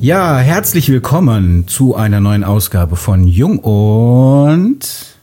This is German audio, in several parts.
Ja, herzlich willkommen zu einer neuen Ausgabe von Jung und...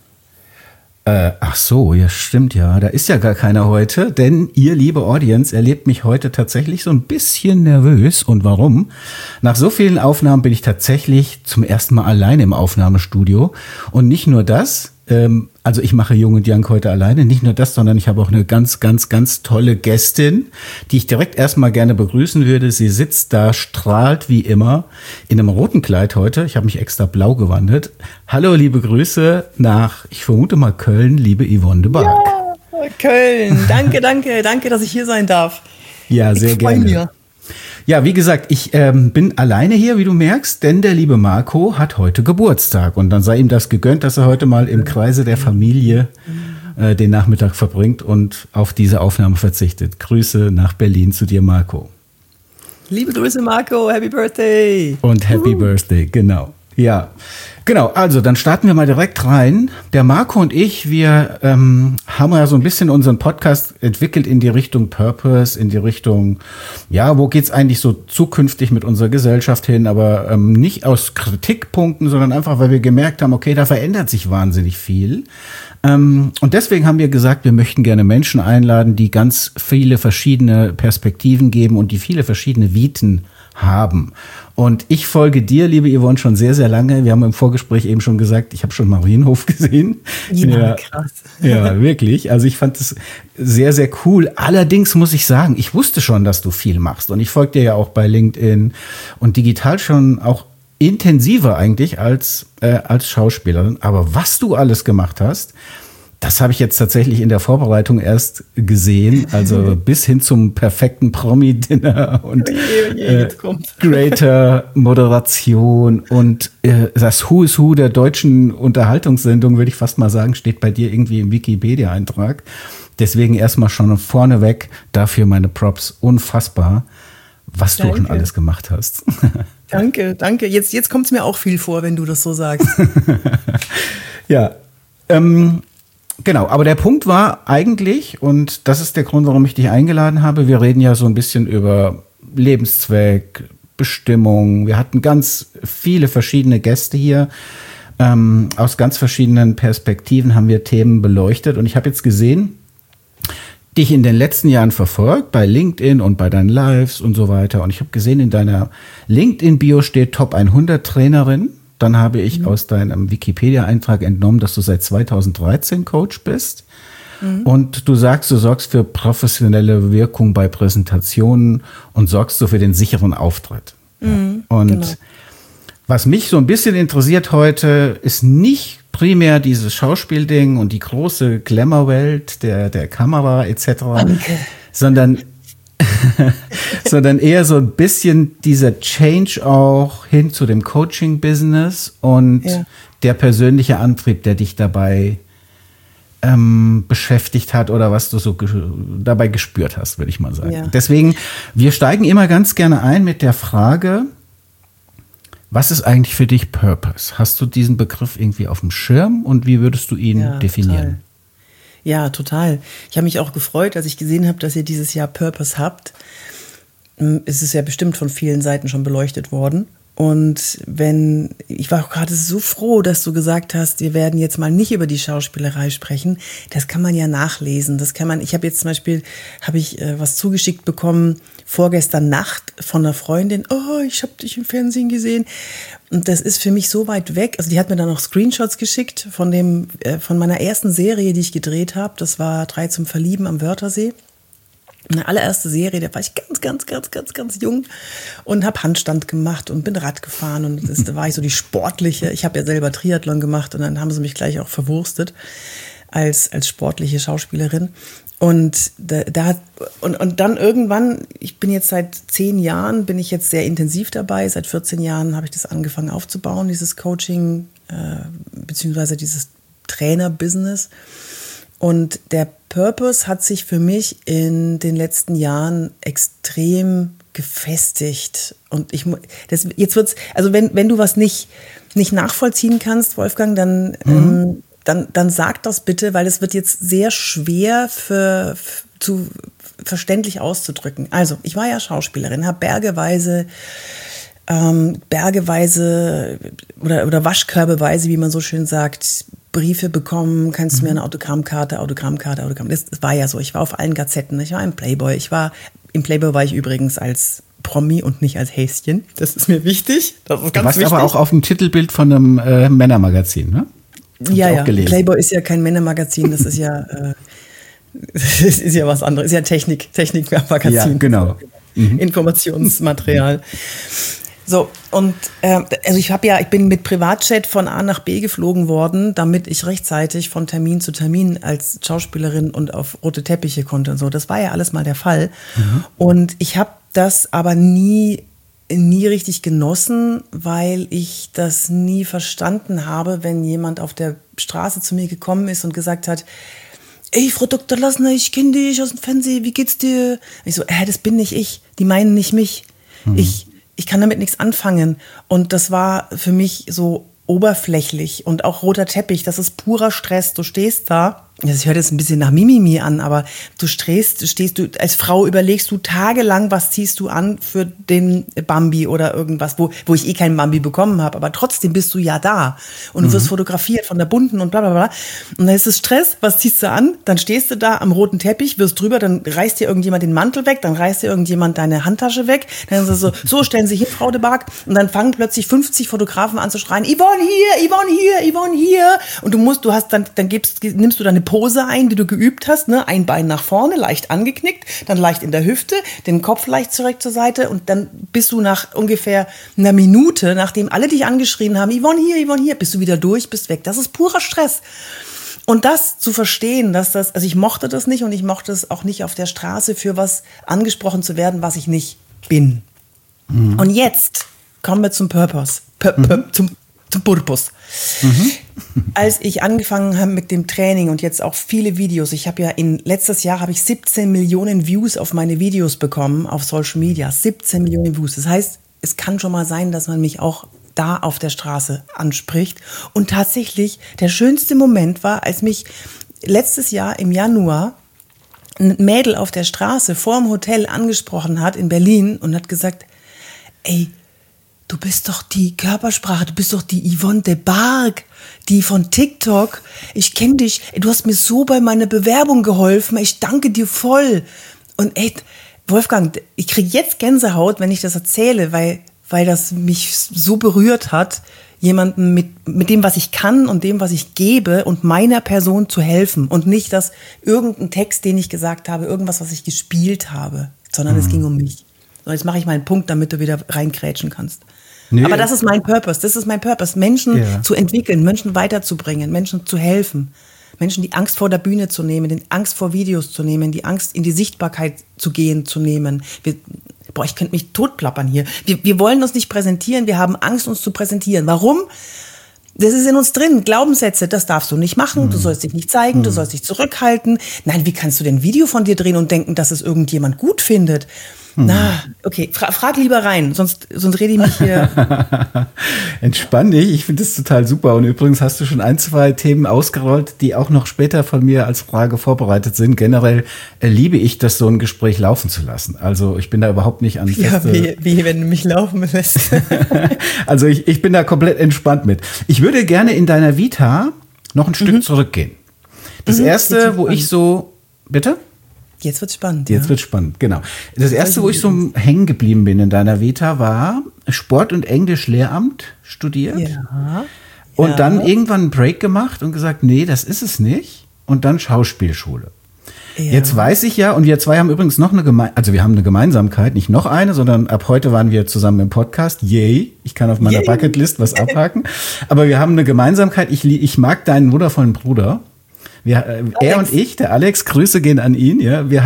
ach so, ja stimmt ja, da ist ja gar keiner heute, denn ihr, liebe Audience, erlebt mich heute tatsächlich so ein bisschen nervös. Und warum? Nach so vielen Aufnahmen bin ich tatsächlich zum ersten Mal alleine im Aufnahmestudio. Und nicht nur das, also ich mache Jung und Jank heute alleine, nicht nur das, sondern ich habe auch eine ganz tolle Gästin, die ich direkt erstmal gerne begrüßen würde. Sie sitzt da, strahlt wie immer, in einem roten Kleid heute. Ich habe mich extra blau gewandelt. Hallo, liebe Grüße nach, ich vermute mal Köln, liebe Yvonne de Barg. Ja, Köln. Danke, dass ich hier sein darf. Ja, sehr gerne. Mir. Ja, wie gesagt, ich bin alleine hier, wie du merkst, denn der liebe Marco hat heute Geburtstag. Und dann sei ihm das gegönnt, dass er heute mal im Kreise der Familie den Nachmittag verbringt und auf diese Aufnahme verzichtet. Grüße nach Berlin zu dir, Marco. Liebe Grüße, Marco. Happy Birthday. Und Happy Birthday, genau. Ja, genau. Also dann starten wir mal direkt rein. Der Marco und ich, wir haben ja so ein bisschen unseren Podcast entwickelt in die Richtung Purpose, in die Richtung, ja, wo geht's eigentlich so zukünftig mit unserer Gesellschaft hin, aber nicht aus Kritikpunkten, sondern einfach, weil wir gemerkt haben, okay, da verändert sich wahnsinnig viel. Und deswegen haben wir gesagt, wir möchten gerne Menschen einladen, die ganz viele verschiedene Perspektiven geben und die viele verschiedene Viten haben. Und ich folge dir, liebe Yvonne, schon sehr, sehr lange. Wir haben im Vorgespräch eben schon gesagt, ich habe schon Marienhof gesehen. Ja, krass. Ja, wirklich. Also ich fand es sehr, sehr cool. Allerdings muss ich sagen, ich wusste schon, dass du viel machst. Und ich folge dir ja auch bei LinkedIn und digital schon auch intensiver eigentlich als Schauspielerin. Aber was du alles gemacht hast, das habe ich jetzt tatsächlich in der Vorbereitung erst gesehen, also bis hin zum perfekten Promi-Dinner und greater Moderation und das Who is Who der deutschen Unterhaltungssendung, würde ich fast mal sagen, steht bei dir irgendwie im Wikipedia-Eintrag. Deswegen erstmal schon vorneweg dafür meine Props. Unfassbar, was du schon alles gemacht hast. Danke. Jetzt kommt es mir auch viel vor, wenn du das so sagst. Ja, genau, aber der Punkt war eigentlich, und das ist der Grund, warum ich dich eingeladen habe, wir reden ja so ein bisschen über Lebenszweck, Bestimmung. Wir hatten ganz viele verschiedene Gäste hier. Aus ganz verschiedenen Perspektiven haben wir Themen beleuchtet. Und ich habe jetzt gesehen, dich in den letzten Jahren verfolgt, bei LinkedIn und bei deinen Lives und so weiter. Und ich habe gesehen, in deiner LinkedIn-Bio steht Top 100 Trainerin. Dann habe ich aus deinem Wikipedia-Eintrag entnommen, dass du seit 2013 Coach bist. Und du sagst, du sorgst für professionelle Wirkung bei Präsentationen und sorgst so für den sicheren Auftritt. Und genau. Was mich so ein bisschen interessiert heute, ist nicht primär dieses Schauspielding und die große Glamour-Welt der Kamera etc., sondern eher so ein bisschen dieser Change auch hin zu dem Coaching-Business und der persönliche Antrieb, der dich dabei beschäftigt hat oder was du so dabei gespürt hast, würde ich mal sagen. Ja. Deswegen, wir steigen immer ganz gerne ein mit der Frage, was ist eigentlich für dich Purpose? Hast du diesen Begriff irgendwie auf dem Schirm und wie würdest du ihn definieren? Total. Ja, total. Ich habe mich auch gefreut, als ich gesehen habe, dass ihr dieses Jahr Purpose habt. Es ist ja bestimmt von vielen Seiten schon beleuchtet worden. Und ich war auch gerade so froh, dass du gesagt hast, wir werden jetzt mal nicht über die Schauspielerei sprechen. Das kann man ja nachlesen. Ich habe jetzt zum Beispiel, was zugeschickt bekommen, vorgestern Nacht von einer Freundin. Oh, ich habe dich im Fernsehen gesehen. Und das ist für mich so weit weg. Also die hat mir dann noch Screenshots geschickt von meiner ersten Serie, die ich gedreht habe. Das war 3 zum Verlieben am Wörthersee. Meine allererste Serie, da war ich ganz jung und habe Handstand gemacht und bin Rad gefahren und da war ich so die sportliche. Ich habe ja selber Triathlon gemacht und dann haben sie mich gleich auch verwurstet als sportliche Schauspielerin. Und dann irgendwann, ich bin jetzt seit 10 Jahren, bin ich jetzt sehr intensiv dabei. Seit 14 Jahren habe ich das angefangen aufzubauen, dieses Coaching beziehungsweise dieses Trainer-Business. Und der Purpose hat sich für mich in den letzten Jahren extrem gefestigt. Und jetzt wird's, also wenn du was nicht nachvollziehen kannst, Wolfgang, dann sag das bitte, weil es wird jetzt sehr schwer verständlich auszudrücken. Also, ich war ja Schauspielerin, habe bergeweise bergeweise oder waschkörbeweise, wie man so schön sagt, Briefe bekommen, kannst du mir eine Autogrammkarte. Das war ja so. Ich war auf allen Gazetten. Ich war im Playboy. Im Playboy war ich übrigens als Promi und nicht als Häschen. Das ist mir wichtig. Das ist ganz wichtig. Du warst aber auch auf dem Titelbild von einem Männermagazin, ne? Ja. Playboy ist ja kein Männermagazin. Das ist ja, das ist ja was anderes. Ist ja Technikmagazin. Ja, genau. Informationsmaterial. So, und also ich bin mit Privatjet von A nach B geflogen worden, damit ich rechtzeitig von Termin zu Termin als Schauspielerin und auf rote Teppiche konnte und so. Das war ja alles mal der Fall. Und ich habe das aber nie richtig genossen, weil ich das nie verstanden habe, wenn jemand auf der Straße zu mir gekommen ist und gesagt hat, ey, Frau Dr. Lassner, ich kenne dich aus dem Fernsehen, wie geht's dir? Ich so, das bin nicht ich, die meinen nicht mich. Ich kann damit nichts anfangen. Und das war für mich so oberflächlich und auch roter Teppich, das ist purer Stress. Du stehst da, das hört jetzt ein bisschen nach Mimimi an, aber du als Frau überlegst du tagelang, was ziehst du an für den Bambi oder irgendwas, wo ich eh keinen Bambi bekommen habe, aber trotzdem bist du ja da und du wirst fotografiert von der Bunten und bla bla bla. Und dann ist es Stress, was ziehst du an? Dann stehst du da am roten Teppich, wirst drüber, dann reißt dir irgendjemand den Mantel weg, dann reißt dir irgendjemand deine Handtasche weg, dann ist es so stellen Sie hin, Frau de Barg, und dann fangen plötzlich 50 Fotografen an zu schreien, Yvonne hier, und dann nimmst du deine Pose ein, die du geübt hast, ne? Ein Bein nach vorne, leicht angeknickt, dann leicht in der Hüfte, den Kopf leicht zurück zur Seite und dann bist du nach ungefähr einer Minute, nachdem alle dich angeschrien haben, Yvonne hier, bist du wieder durch, bist weg. Das ist purer Stress. Und das zu verstehen, also ich mochte das nicht und ich mochte es auch nicht auf der Straße für was angesprochen zu werden, was ich nicht bin. Und jetzt kommen wir zum Purpose, zum Purpose. Als ich angefangen habe mit dem Training und jetzt auch viele Videos, letztes Jahr habe ich 17 Millionen Views auf meine Videos bekommen auf Social Media, 17 Millionen Views. Das heißt, es kann schon mal sein, dass man mich auch da auf der Straße anspricht. Und tatsächlich, der schönste Moment war, als mich letztes Jahr im Januar ein Mädel auf der Straße vor dem Hotel angesprochen hat in Berlin und hat gesagt, ey, du bist doch die Körpersprache, du bist doch die Yvonne de Barg, die von TikTok. Ich kenne dich, du hast mir so bei meiner Bewerbung geholfen, ich danke dir voll. Und ey, Wolfgang, ich kriege jetzt Gänsehaut, wenn ich das erzähle, weil das mich so berührt hat, jemandem mit dem, was ich kann und dem, was ich gebe und meiner Person zu helfen. Und nicht, dass irgendein Text, den ich gesagt habe, irgendwas, was ich gespielt habe, sondern es ging um mich. So, jetzt mache ich mal einen Punkt, damit du wieder reinkrätschen kannst. Nee. Aber das ist mein Purpose. Menschen zu entwickeln, Menschen weiterzubringen, Menschen zu helfen. Menschen die Angst vor der Bühne zu nehmen, die Angst vor Videos zu nehmen, die Angst in die Sichtbarkeit zu nehmen. Ich könnte mich totplappern hier. Wir wollen uns nicht präsentieren, wir haben Angst, uns zu präsentieren. Warum? Das ist in uns drin. Glaubenssätze, das darfst du nicht machen, du sollst dich nicht zeigen, du sollst dich zurückhalten. Nein, wie kannst du denn ein Video von dir drehen und denken, dass es irgendjemand gut findet? Na, okay, frag lieber rein, sonst rede ich mich hier. Entspann dich, ich finde das total super. Und übrigens hast du schon 1, 2 Themen ausgerollt, die auch noch später von mir als Frage vorbereitet sind. Generell liebe ich das, so ein Gespräch laufen zu lassen. Also ich bin da überhaupt nicht an feste... Ja, wie wenn du mich laufen lässt. Also ich bin da komplett entspannt mit. Ich würde gerne in deiner Vita noch ein Stück zurückgehen. Das erste, wo ich so... Bitte? Jetzt wird's spannend. Jetzt wird's spannend, genau. Das erste, wo ich so hängen geblieben bin in deiner Vita, war Sport- und Englisch-Lehramt studiert. Ja. Und dann irgendwann einen Break gemacht und gesagt, nee, das ist es nicht. Und dann Schauspielschule. Ja. Jetzt weiß ich ja, und wir zwei haben übrigens noch wir haben eine Gemeinsamkeit, nicht noch eine, sondern ab heute waren wir zusammen im Podcast. Yay, ich kann auf meiner Bucketlist was abhaken. Aber wir haben eine Gemeinsamkeit. Ich mag deinen wundervollen Bruder. Er und ich, der Alex, Grüße gehen an ihn. Ja, wir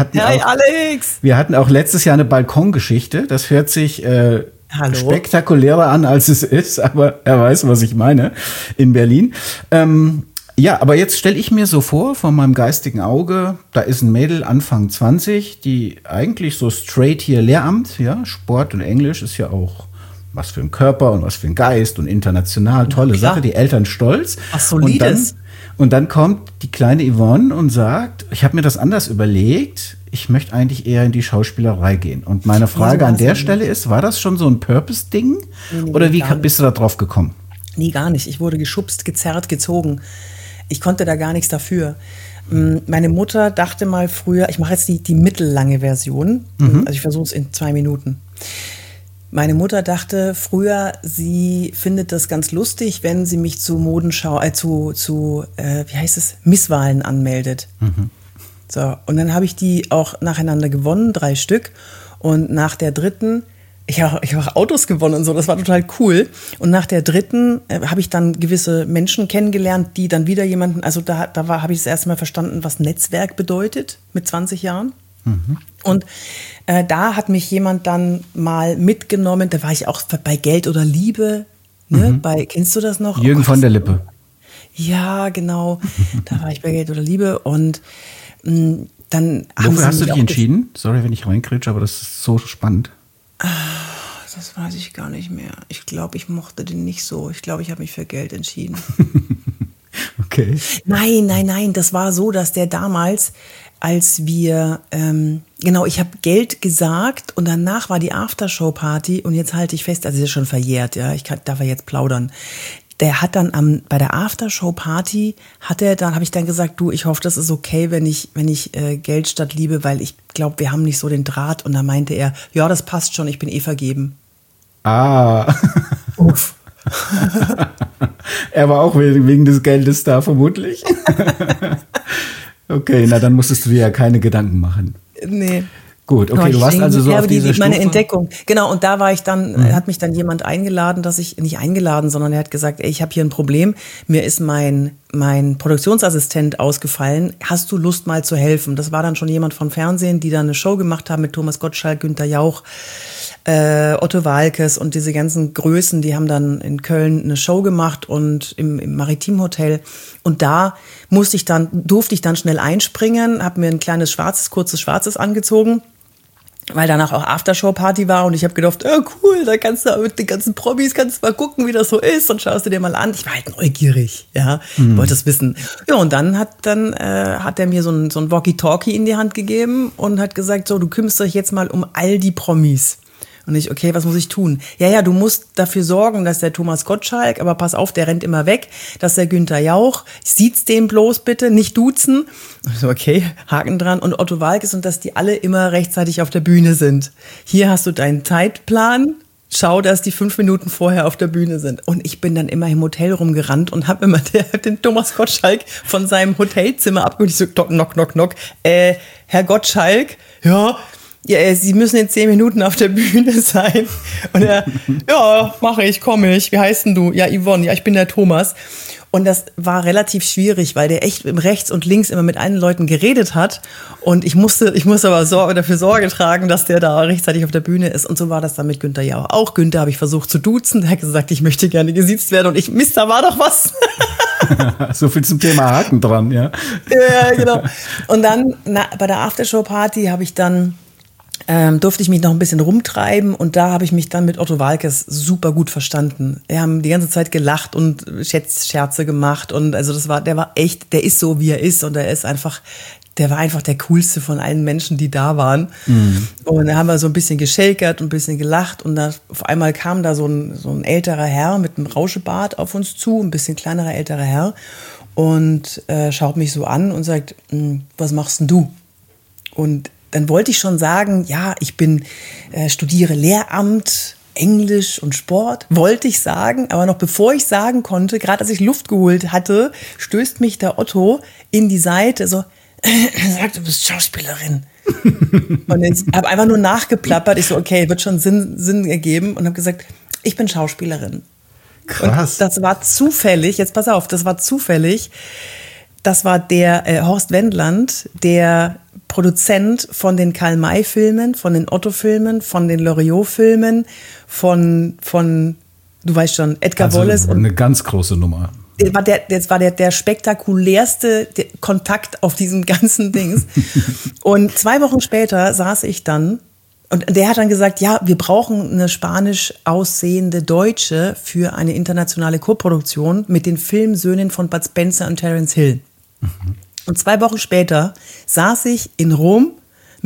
hatten auch letztes Jahr eine Balkongeschichte. Das hört sich spektakulärer an, als es ist, aber er weiß, was ich meine, in Berlin. Aber jetzt stelle ich mir so vor meinem geistigen Auge, da ist ein Mädel Anfang 20, die eigentlich so straight hier Lehramt, ja, Sport und Englisch ist ja auch was für ein Körper und was für ein Geist und international, tolle Sache, die Eltern stolz. Was Solides. Und dann kommt die kleine Yvonne und sagt, ich habe mir das anders überlegt, ich möchte eigentlich eher in die Schauspielerei gehen. Und meine Frage an der Stelle ist, war das schon so ein Purpose-Ding? Oder wie bist du da drauf gekommen? Nee, gar nicht. Ich wurde geschubst, gezerrt, gezogen. Ich konnte da gar nichts dafür. Meine Mutter dachte mal früher, ich mache jetzt die mittellange Version, also ich versuche es in 2 Minuten. Meine Mutter dachte früher, sie findet das ganz lustig, wenn sie mich zu Modenschau, wie heißt es, Misswahlen anmeldet. So, und dann habe ich die auch nacheinander gewonnen, 3 Stück. Und nach der dritten, ich habe auch Autos gewonnen und so, das war total cool. Und nach der dritten habe ich dann gewisse Menschen kennengelernt, die dann wieder jemanden, also habe ich das erste Mal verstanden, was Netzwerk bedeutet mit 20 Jahren. Und da hat mich jemand dann mal mitgenommen, da war ich auch bei Geld oder Liebe, ne? Kennst du das noch? Jürgen von der Lippe. Ja, genau, da war ich bei Geld oder Liebe und dann wofür hast du dich entschieden? Sorry, wenn ich reingrätsche, aber das ist so spannend. Das weiß ich gar nicht mehr. Ich glaube, ich mochte den nicht so. Ich glaube, ich habe mich für Geld entschieden. Okay. Nein, das war so, dass der damals, als wir, ich habe Geld gesagt und danach war die Aftershow-Party und jetzt halte ich fest, also das ist schon verjährt, ja, darf jetzt plaudern. Der hat dann bei der Aftershow-Party habe ich dann gesagt, du, ich hoffe, das ist okay, wenn ich Geld statt Liebe, weil ich glaube, wir haben nicht so den Draht. Und da meinte er, ja, das passt schon, ich bin vergeben. Ah. Uff. Er war auch wegen des Geldes da, vermutlich. Okay, na dann musstest du dir ja keine Gedanken machen. Nee. Gut, okay, du warst also so auf dieser Stufe. Meine Entdeckung. Genau, und da war ich dann, hat mich dann jemand eingeladen, nicht eingeladen, sondern er hat gesagt, ey, ich habe hier ein Problem, mir ist mein Produktionsassistent ausgefallen, hast du Lust mal zu helfen? Das war dann schon jemand vom Fernsehen, die dann eine Show gemacht haben mit Thomas Gottschalk, Günther Jauch, Otto Walkes und diese ganzen Größen, die haben dann in Köln eine Show gemacht und im Maritim-Hotel. Und da durfte ich dann schnell einspringen, habe mir ein kurzes Schwarzes angezogen, weil danach auch Aftershow-Party war und ich habe gedacht, cool, da kannst du mit den ganzen Promis, kannst du mal gucken, wie das so ist und schaust du dir mal an. Ich war halt neugierig, ja, wollte es wissen. Ja, und dann hat er mir so ein Walkie-Talkie in die Hand gegeben und hat gesagt, so, du kümmerst dich jetzt mal um all die Promis. Und ich, okay, was muss ich tun? Ja, du musst dafür sorgen, dass der Thomas Gottschalk, aber pass auf, der rennt immer weg, dass der Günther Jauch, sieht's dem bloß bitte, nicht duzen. Und ich so, okay, Haken dran. Und Otto Walkes und dass die alle immer rechtzeitig auf der Bühne sind. Hier hast du deinen Zeitplan. Schau, dass die 5 Minuten vorher auf der Bühne sind. Und ich bin dann immer im Hotel rumgerannt und habe immer den Thomas Gottschalk von seinem Hotelzimmer abgeholt. Ich so, knock, knock, knock. Herr Gottschalk, ja, Sie müssen in 10 Minuten auf der Bühne sein. Und er, ja, mache ich, komme ich. Wie heißt denn du? Ja, Yvonne. Ja, ich bin der Thomas. Und das war relativ schwierig, weil der echt rechts und links immer mit allen Leuten geredet hat. Und ich musste aber dafür Sorge tragen, dass der da rechtzeitig auf der Bühne ist. Und so war das dann mit Günther Jauch. Auch Günther habe ich versucht zu duzen. Der hat gesagt, ich möchte gerne gesiezt werden. Und da war doch was. So viel zum Thema Haken dran, ja. Ja, genau. Und dann bei der Aftershow-Party habe ich dann durfte ich mich noch ein bisschen rumtreiben und da habe ich mich dann mit Otto Walkes super gut verstanden. Wir haben die ganze Zeit gelacht und Scherze gemacht und also der war echt, der ist so, wie er ist und der war einfach der coolste von allen Menschen, die da waren. Und da haben wir so ein bisschen geschäkert und ein bisschen gelacht und auf einmal kam da so ein älterer Herr mit einem Rauschebart auf uns zu, ein bisschen kleinerer älterer Herr und schaut mich so an und sagt, was machst denn du? Und dann wollte ich schon sagen, ja, ich studiere Lehramt, Englisch und Sport, wollte ich sagen, aber noch bevor ich sagen konnte, gerade als ich Luft geholt hatte, stößt mich der Otto in die Seite, so, sagt, du bist Schauspielerin. Und ich habe einfach nur nachgeplappert, ich so, okay, wird schon Sinn ergeben und habe gesagt, ich bin Schauspielerin. Krass. Und das war zufällig, jetzt pass auf, das war der Horst Wendland, der Produzent von den Karl-May-Filmen, von den Otto-Filmen, von den Loriot-Filmen, von du weißt schon, Edgar Wallace. Und eine ganz große Nummer. Das war der spektakulärste Kontakt auf diesem ganzen Dings. Und 2 Wochen später saß ich dann und der hat dann gesagt, ja, wir brauchen eine spanisch aussehende Deutsche für eine internationale Koproduktion mit den Filmsöhnen von Bud Spencer und Terence Hill. Und 2 Wochen später saß ich in Rom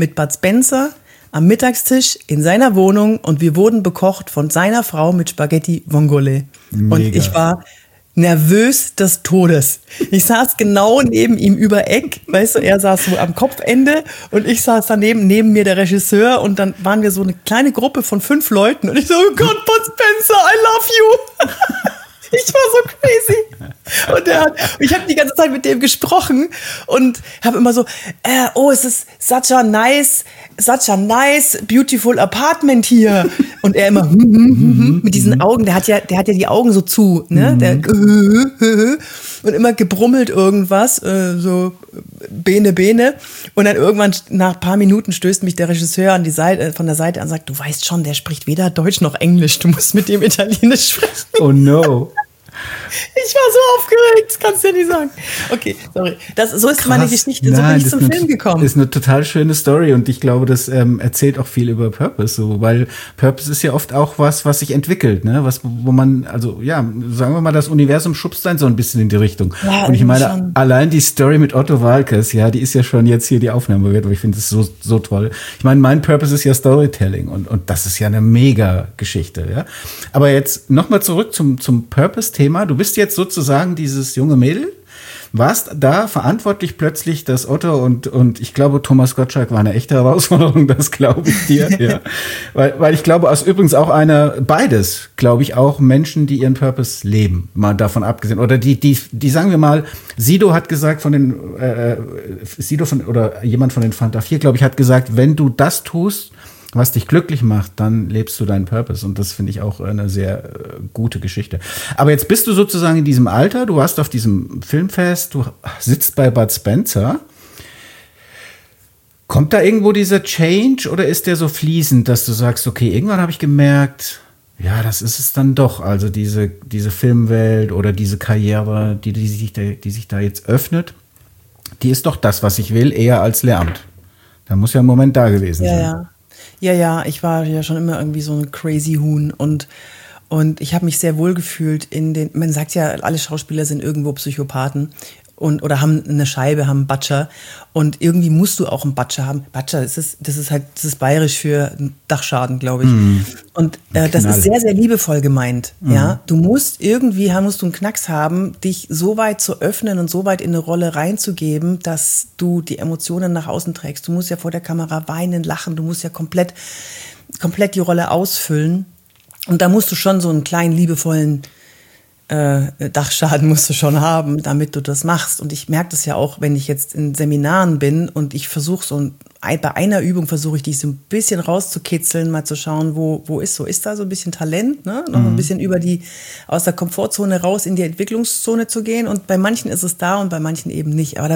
mit Bud Spencer am Mittagstisch in seiner Wohnung und wir wurden bekocht von seiner Frau mit Spaghetti Vongole. Mega. Und ich war nervös des Todes. Ich saß genau neben ihm über Eck, weißt du, er saß so am Kopfende und ich saß daneben, neben mir der Regisseur und dann waren wir so eine kleine Gruppe von 5 Leuten und ich so, oh Gott, Bud Spencer, I love you. Ich war so crazy. Und ich habe die ganze Zeit mit dem gesprochen und habe immer so, es ist such a nice, beautiful apartment hier. Und er immer mit diesen Augen, der hat ja die Augen so zu, ne? Und immer gebrummelt irgendwas, so Bene. Und dann irgendwann nach ein paar Minuten stößt mich der Regisseur von der Seite an und sagt, du weißt schon, der spricht weder Deutsch noch Englisch, du musst mit dem Italienisch sprechen. Oh no. Ich war so aufgeregt, das kannst du ja nicht sagen. Okay, sorry. So ist meine Geschichte, so bin ich zum Film gekommen. Ist eine total schöne Story und ich glaube, das erzählt auch viel über Purpose, so, weil Purpose ist ja oft auch was sich entwickelt, ne? Wo man, also ja, sagen wir mal, das Universum schubst dann so ein bisschen in die Richtung. Ja, und ich meine, schon. Allein die Story mit Otto Waalkes, ja, die ist ja schon jetzt hier die Aufnahme wert, aber ich finde es so toll. Ich meine, mein Purpose ist ja Storytelling und das ist ja eine mega Geschichte, ja. Aber jetzt nochmal zurück zum Purpose-Thema. Du bist jetzt sozusagen dieses junge Mädel, warst da verantwortlich plötzlich, dass Otto und ich glaube, Thomas Gottschalk war eine echte Herausforderung, das glaube ich dir, ja. Weil ich glaube, übrigens auch beides, glaube ich, auch Menschen, die ihren Purpose leben, mal davon abgesehen. Oder die sagen wir mal, Sido hat gesagt oder jemand von den Fanta 4, glaube ich, hat gesagt, wenn du das tust, was dich glücklich macht, dann lebst du deinen Purpose. Und das finde ich auch eine sehr gute Geschichte. Aber jetzt bist du sozusagen in diesem Alter, du warst auf diesem Filmfest, du sitzt bei Bud Spencer. Kommt da irgendwo dieser Change oder ist der so fließend, dass du sagst, okay, irgendwann habe ich gemerkt, ja, das ist es dann doch. Also diese Filmwelt oder diese Karriere, die sich da jetzt öffnet, die ist doch das, was ich will, eher als Lehramt. Da muss ja ein Moment da gewesen sein. Ja, ich war ja schon immer irgendwie so ein crazy Huhn und ich habe mich sehr wohl gefühlt man sagt ja, alle Schauspieler sind irgendwo Psychopathen oder haben eine Scheibe, haben einen Batscher und irgendwie musst du auch einen Batscher haben. Batscher, das ist bayerisch für Dachschaden, glaube ich. Und das ist sehr, sehr liebevoll gemeint. Ja, musst einen Knacks haben, dich so weit zu öffnen und so weit in eine Rolle reinzugeben, dass du die Emotionen nach außen trägst. Du musst ja vor der Kamera weinen, lachen, du musst ja komplett die Rolle ausfüllen. Und da musst du schon so einen kleinen, liebevollen Dachschaden musst du schon haben, damit du das machst. Und ich merke das ja auch, wenn ich jetzt in Seminaren bin und ich versuche bei einer Übung versuche ich dich so ein bisschen rauszukitzeln, mal zu schauen, wo ist da so ein bisschen Talent, ne? Noch ein bisschen aus der Komfortzone raus in die Entwicklungszone zu gehen. Und bei manchen ist es da und bei manchen eben nicht. Aber da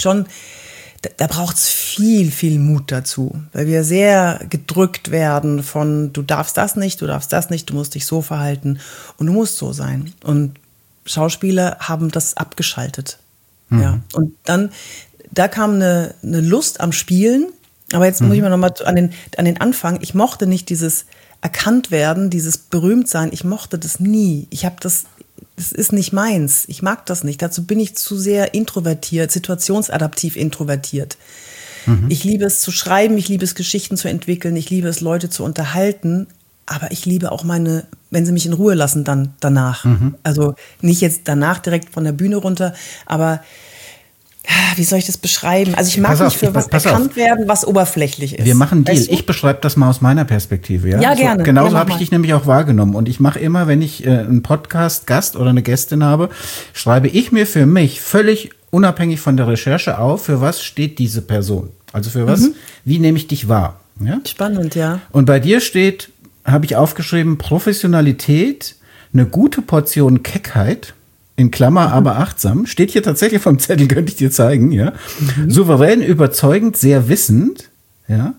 braucht's viel, viel Mut dazu, weil wir sehr gedrückt werden von, du darfst das nicht, du musst dich so verhalten und du musst so sein. Und Schauspieler haben das abgeschaltet. Ja. Und dann, da kam eine Lust am Spielen, aber jetzt muss ich mal nochmal an den Anfang, ich mochte nicht dieses erkannt werden, dieses berühmt sein, ich mochte das nie. Das ist nicht meins. Ich mag das nicht. Dazu bin ich zu sehr introvertiert, situationsadaptiv introvertiert. Ich liebe es zu schreiben, ich liebe es, Geschichten zu entwickeln, ich liebe es, Leute zu unterhalten, aber ich liebe auch wenn sie mich in Ruhe lassen, dann danach. Also nicht jetzt danach direkt von der Bühne runter, aber wie soll ich das beschreiben? Also ich mag nicht für was erkannt werden, was oberflächlich ist. Wir machen einen Deal. Ich beschreibe das mal aus meiner Perspektive. Ja, ja gerne. Genauso habe ich dich nämlich auch wahrgenommen. Und ich mache immer, wenn ich einen Podcast-Gast oder eine Gästin habe, schreibe ich mir für mich völlig unabhängig von der Recherche auf, für was steht diese Person. Also für was, wie nehme ich dich wahr? Ja? Spannend, ja. Und bei dir habe ich aufgeschrieben, Professionalität, eine gute Portion Keckheit, in Klammer, aber achtsam, steht hier tatsächlich vom Zettel, könnte ich dir zeigen, ja. Souverän, überzeugend, sehr wissend, ja.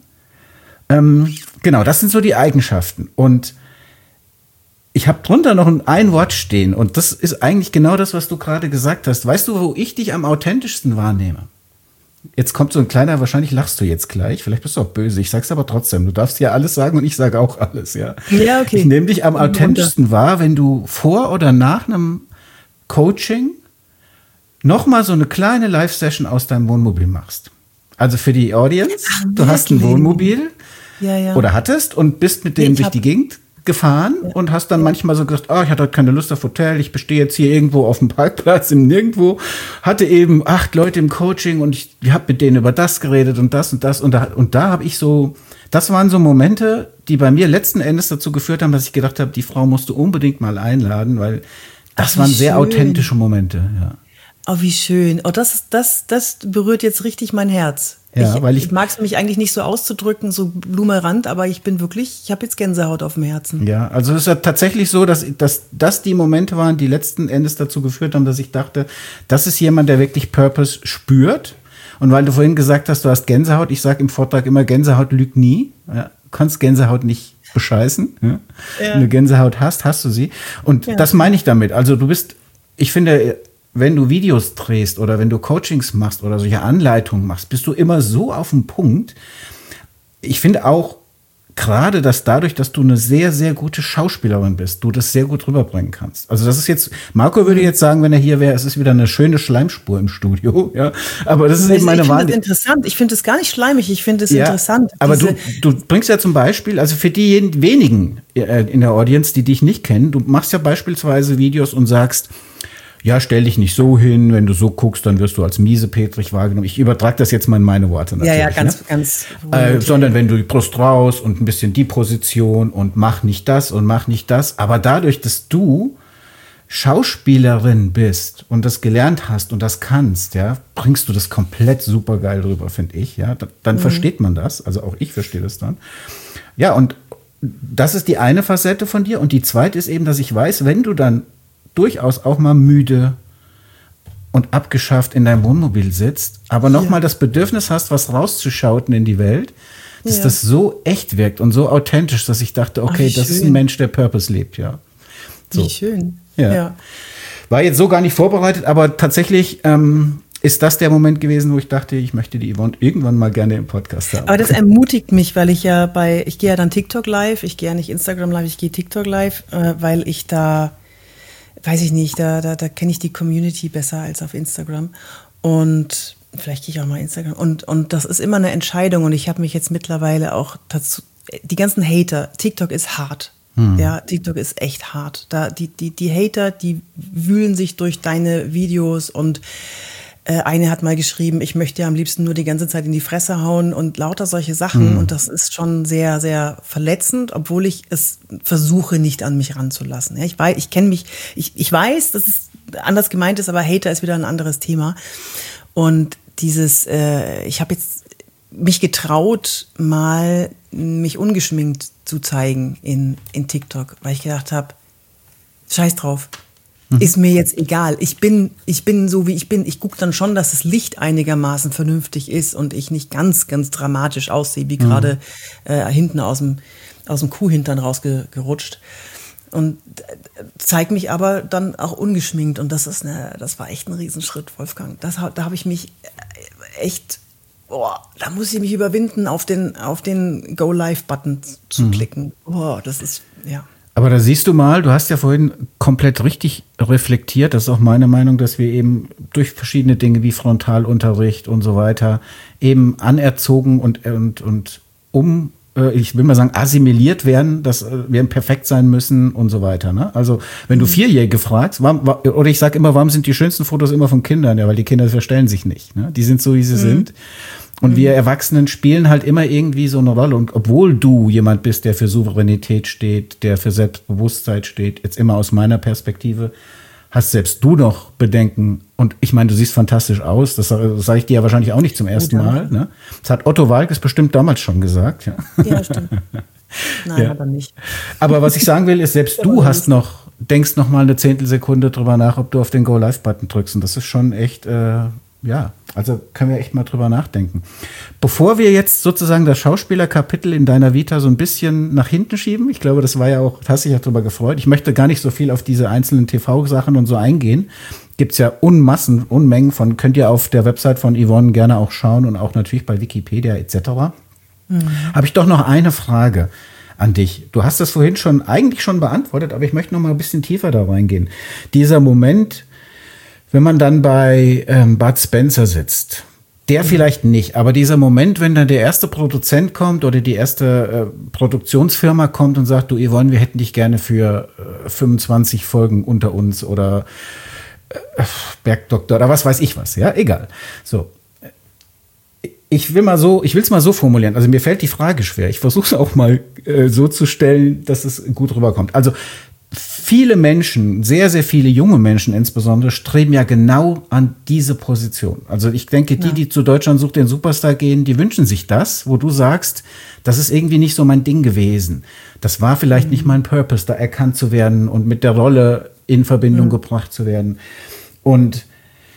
Genau, das sind so die Eigenschaften. Und ich habe drunter noch ein Wort stehen und das ist eigentlich genau das, was du gerade gesagt hast. Weißt du, wo ich dich am authentischsten wahrnehme? Jetzt kommt so ein kleiner, wahrscheinlich lachst du jetzt gleich, vielleicht bist du auch böse, ich sag's aber trotzdem, du darfst ja alles sagen und ich sage auch alles, ja. Ja, okay. Ich nehme dich am authentischsten wahr, wenn du vor oder nach einem Coaching nochmal so eine kleine Live-Session aus deinem Wohnmobil machst. Also für die Audience, Ach, du hast ein wirklich? Wohnmobil Ja. oder hattest und bist mit dem durch die Gegend gefahren und hast dann manchmal so gesagt, ich hatte heute keine Lust auf Hotel, ich bestehe jetzt hier irgendwo auf dem Parkplatz im Nirgendwo, hatte eben 8 Leute im Coaching und ich habe mit denen über das geredet und das und das und da habe ich so, das waren so Momente, die bei mir letzten Endes dazu geführt haben, dass ich gedacht habe, die Frau musst du unbedingt mal einladen, weil das waren sehr authentische Momente, ja. Oh, wie schön. Oh, das berührt jetzt richtig mein Herz. Ja, weil ich mag es mich eigentlich nicht so auszudrücken, so blumerant, aber ich habe jetzt Gänsehaut auf dem Herzen. Ja, also es ist ja tatsächlich so, dass das die Momente waren, die letzten Endes dazu geführt haben, dass ich dachte, das ist jemand, der wirklich Purpose spürt. Und weil du vorhin gesagt hast, du hast Gänsehaut, ich sage im Vortrag immer, Gänsehaut lügt nie. Ja, du kannst Gänsehaut nicht bescheißen. Ja? Ja. Wenn du Gänsehaut hast du sie. Und das meine ich damit. Also ich finde, wenn du Videos drehst oder wenn du Coachings machst oder solche Anleitungen machst, bist du immer so auf dem Punkt. Ich finde auch gerade, dass dadurch, dass du eine sehr, sehr gute Schauspielerin bist, du das sehr gut rüberbringen kannst. Also das ist jetzt, Marco würde jetzt sagen, wenn er hier wäre, es ist wieder eine schöne Schleimspur im Studio. Ja, aber das ist eben meine Wahrnehmung. Ich finde das interessant. Ich finde es gar nicht schleimig. Ich finde es interessant. Aber du bringst ja zum Beispiel, also für die wenigen in der Audience, die dich nicht kennen, du machst ja beispielsweise Videos und sagst, ja, stell dich nicht so hin, wenn du so guckst, dann wirst du als miesepetrig wahrgenommen. Ich übertrage das jetzt mal in meine Worte natürlich. Ja, ganz. Sondern wenn du die Brust raus und ein bisschen die Position und mach nicht das und mach nicht das. Aber dadurch, dass du Schauspielerin bist und das gelernt hast und das kannst, ja, bringst du das komplett super geil rüber, finde ich. Ja, dann versteht man das. Also auch ich verstehe das dann. Ja, und das ist die eine Facette von dir. Und die zweite ist eben, dass ich weiß, wenn du dann durchaus auch mal müde und abgeschafft in deinem Wohnmobil sitzt, aber nochmal das Bedürfnis hast, was rauszuschauten in die Welt, dass das so echt wirkt und so authentisch, dass ich dachte, okay, das ist ein Mensch, der Purpose lebt, ja. So. Wie schön. Ja. War jetzt so gar nicht vorbereitet, aber tatsächlich ist das der Moment gewesen, wo ich dachte, ich möchte die Yvonne irgendwann mal gerne im Podcast haben. Aber das ermutigt mich, weil ich gehe ja dann TikTok live, ich gehe ja nicht Instagram live, ich gehe TikTok live, weil ich da weiß ich nicht, da kenne ich die Community besser als auf Instagram. Und vielleicht gehe ich auch mal Instagram. Und das ist immer eine Entscheidung. Und ich habe mich jetzt mittlerweile auch dazu, die ganzen Hater, TikTok ist hart. Ja, TikTok ist echt hart. Die Hater, die wühlen sich durch deine Videos und eine hat mal geschrieben, ich möchte ja am liebsten nur die ganze Zeit in die Fresse hauen und lauter solche Sachen. Und das ist schon sehr, sehr verletzend, obwohl ich es versuche, nicht an mich ranzulassen. Ja, ich weiß, dass es anders gemeint ist, aber Hater ist wieder ein anderes Thema. Und ich habe jetzt mich getraut, mal mich ungeschminkt zu zeigen in TikTok, weil ich gedacht habe, scheiß drauf. Ist mir jetzt egal. Ich bin so, wie ich bin. Ich gucke dann schon, dass das Licht einigermaßen vernünftig ist und ich nicht ganz, ganz dramatisch aussehe, wie gerade hinten aus dem Kuhhintern rausgerutscht. Und zeige mich aber dann auch ungeschminkt. Und das war echt ein Riesenschritt, Wolfgang. Da habe ich mich echt, da muss ich mich überwinden, auf den Go-Live-Button zu klicken. Das ist, ja. Aber da siehst du mal, du hast ja vorhin komplett richtig reflektiert. Das ist auch meine Meinung, dass wir eben durch verschiedene Dinge wie Frontalunterricht und so weiter eben anerzogen und ich will mal sagen, assimiliert werden, dass wir perfekt sein müssen und so weiter. Ne? Also wenn du Vierjährige fragst, oder ich sage immer, warum sind die schönsten Fotos immer von Kindern? Ja, weil die Kinder verstellen sich nicht. Ne? Die sind so, wie sie sind. Und wir Erwachsenen spielen halt immer irgendwie so eine Rolle. Und obwohl du jemand bist, der für Souveränität steht, der für Selbstbewusstsein steht, jetzt immer aus meiner Perspektive, hast selbst du noch Bedenken. Und ich meine, du siehst fantastisch aus. Das sage ich dir ja wahrscheinlich auch nicht zum ersten Mal. Ne? Das hat Otto Walkes bestimmt damals schon gesagt. Ja, stimmt. Nein, hat er nicht. Aber was ich sagen will, ist, selbst du denkst noch mal eine Zehntelsekunde drüber nach, ob du auf den Go-Live-Button drückst. Und das ist schon echt, also können wir echt mal drüber nachdenken. Bevor wir jetzt sozusagen das Schauspielerkapitel in deiner Vita so ein bisschen nach hinten schieben, ich glaube, das war ja auch, hast dich ja drüber gefreut. Ich möchte gar nicht so viel auf diese einzelnen TV-Sachen und so eingehen. Gibt's ja Unmengen von, könnt ihr auf der Website von Yvonne gerne auch schauen und auch natürlich bei Wikipedia etc. Habe ich doch noch eine Frage an dich. Du hast das vorhin eigentlich schon beantwortet, aber ich möchte noch mal ein bisschen tiefer da reingehen. Dieser Moment, wenn man dann bei Bud Spencer sitzt Der vielleicht nicht, aber dieser Moment, wenn dann der erste Produzent kommt oder die erste Produktionsfirma kommt und sagt, du Yvonne, wir hätten dich gerne für 25 Folgen unter uns oder Bergdoktor oder was weiß ich was, ja, egal. So. Ich will es mal so formulieren. Also mir fällt die Frage schwer. Ich versuche es auch mal so zu stellen, dass es gut rüberkommt. Also viele Menschen, sehr, sehr viele junge Menschen insbesondere, streben ja genau an diese Position. Also ich denke, die zu Deutschland sucht den Superstar gehen, die wünschen sich das, wo du sagst, das ist irgendwie nicht so mein Ding gewesen. Das war vielleicht nicht mein Purpose, da erkannt zu werden und mit der Rolle in Verbindung gebracht zu werden. Und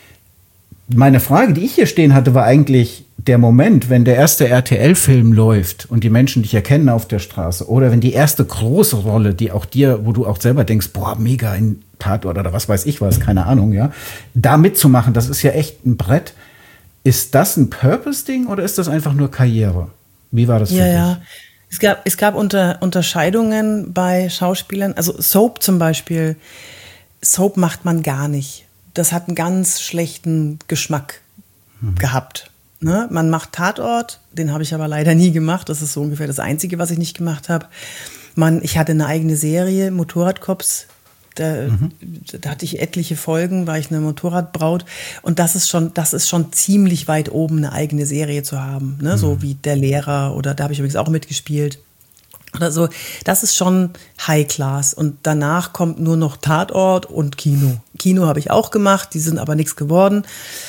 meine Frage, die ich hier stehen hatte, war eigentlich der Moment, wenn der erste RTL-Film läuft und die Menschen dich erkennen auf der Straße oder wenn die erste große Rolle, die auch dir, wo du auch selber denkst, boah, mega in Tatort oder was weiß ich was, keine Ahnung, ja, da mitzumachen, das ist ja echt ein Brett. Ist das ein Purpose-Ding oder ist das einfach nur Karriere? Wie war das für dich? Ja. Es gab Unterscheidungen bei Schauspielern, also Soap zum Beispiel. Soap macht man gar nicht. Das hat einen ganz schlechten Geschmack gehabt. Ne? Man macht Tatort, den habe ich aber leider nie gemacht. Das ist so ungefähr das Einzige, was ich nicht gemacht habe. Ich hatte eine eigene Serie, Motorradcops. Da hatte ich etliche Folgen, war ich eine Motorradbraut. Und das ist schon ziemlich weit oben, eine eigene Serie zu haben. Ne? So wie Der Lehrer oder da habe ich übrigens auch mitgespielt. Oder so, das ist schon High Class. Und danach kommt nur noch Tatort und Kino. Kino habe ich auch gemacht, die sind aber nichts geworden.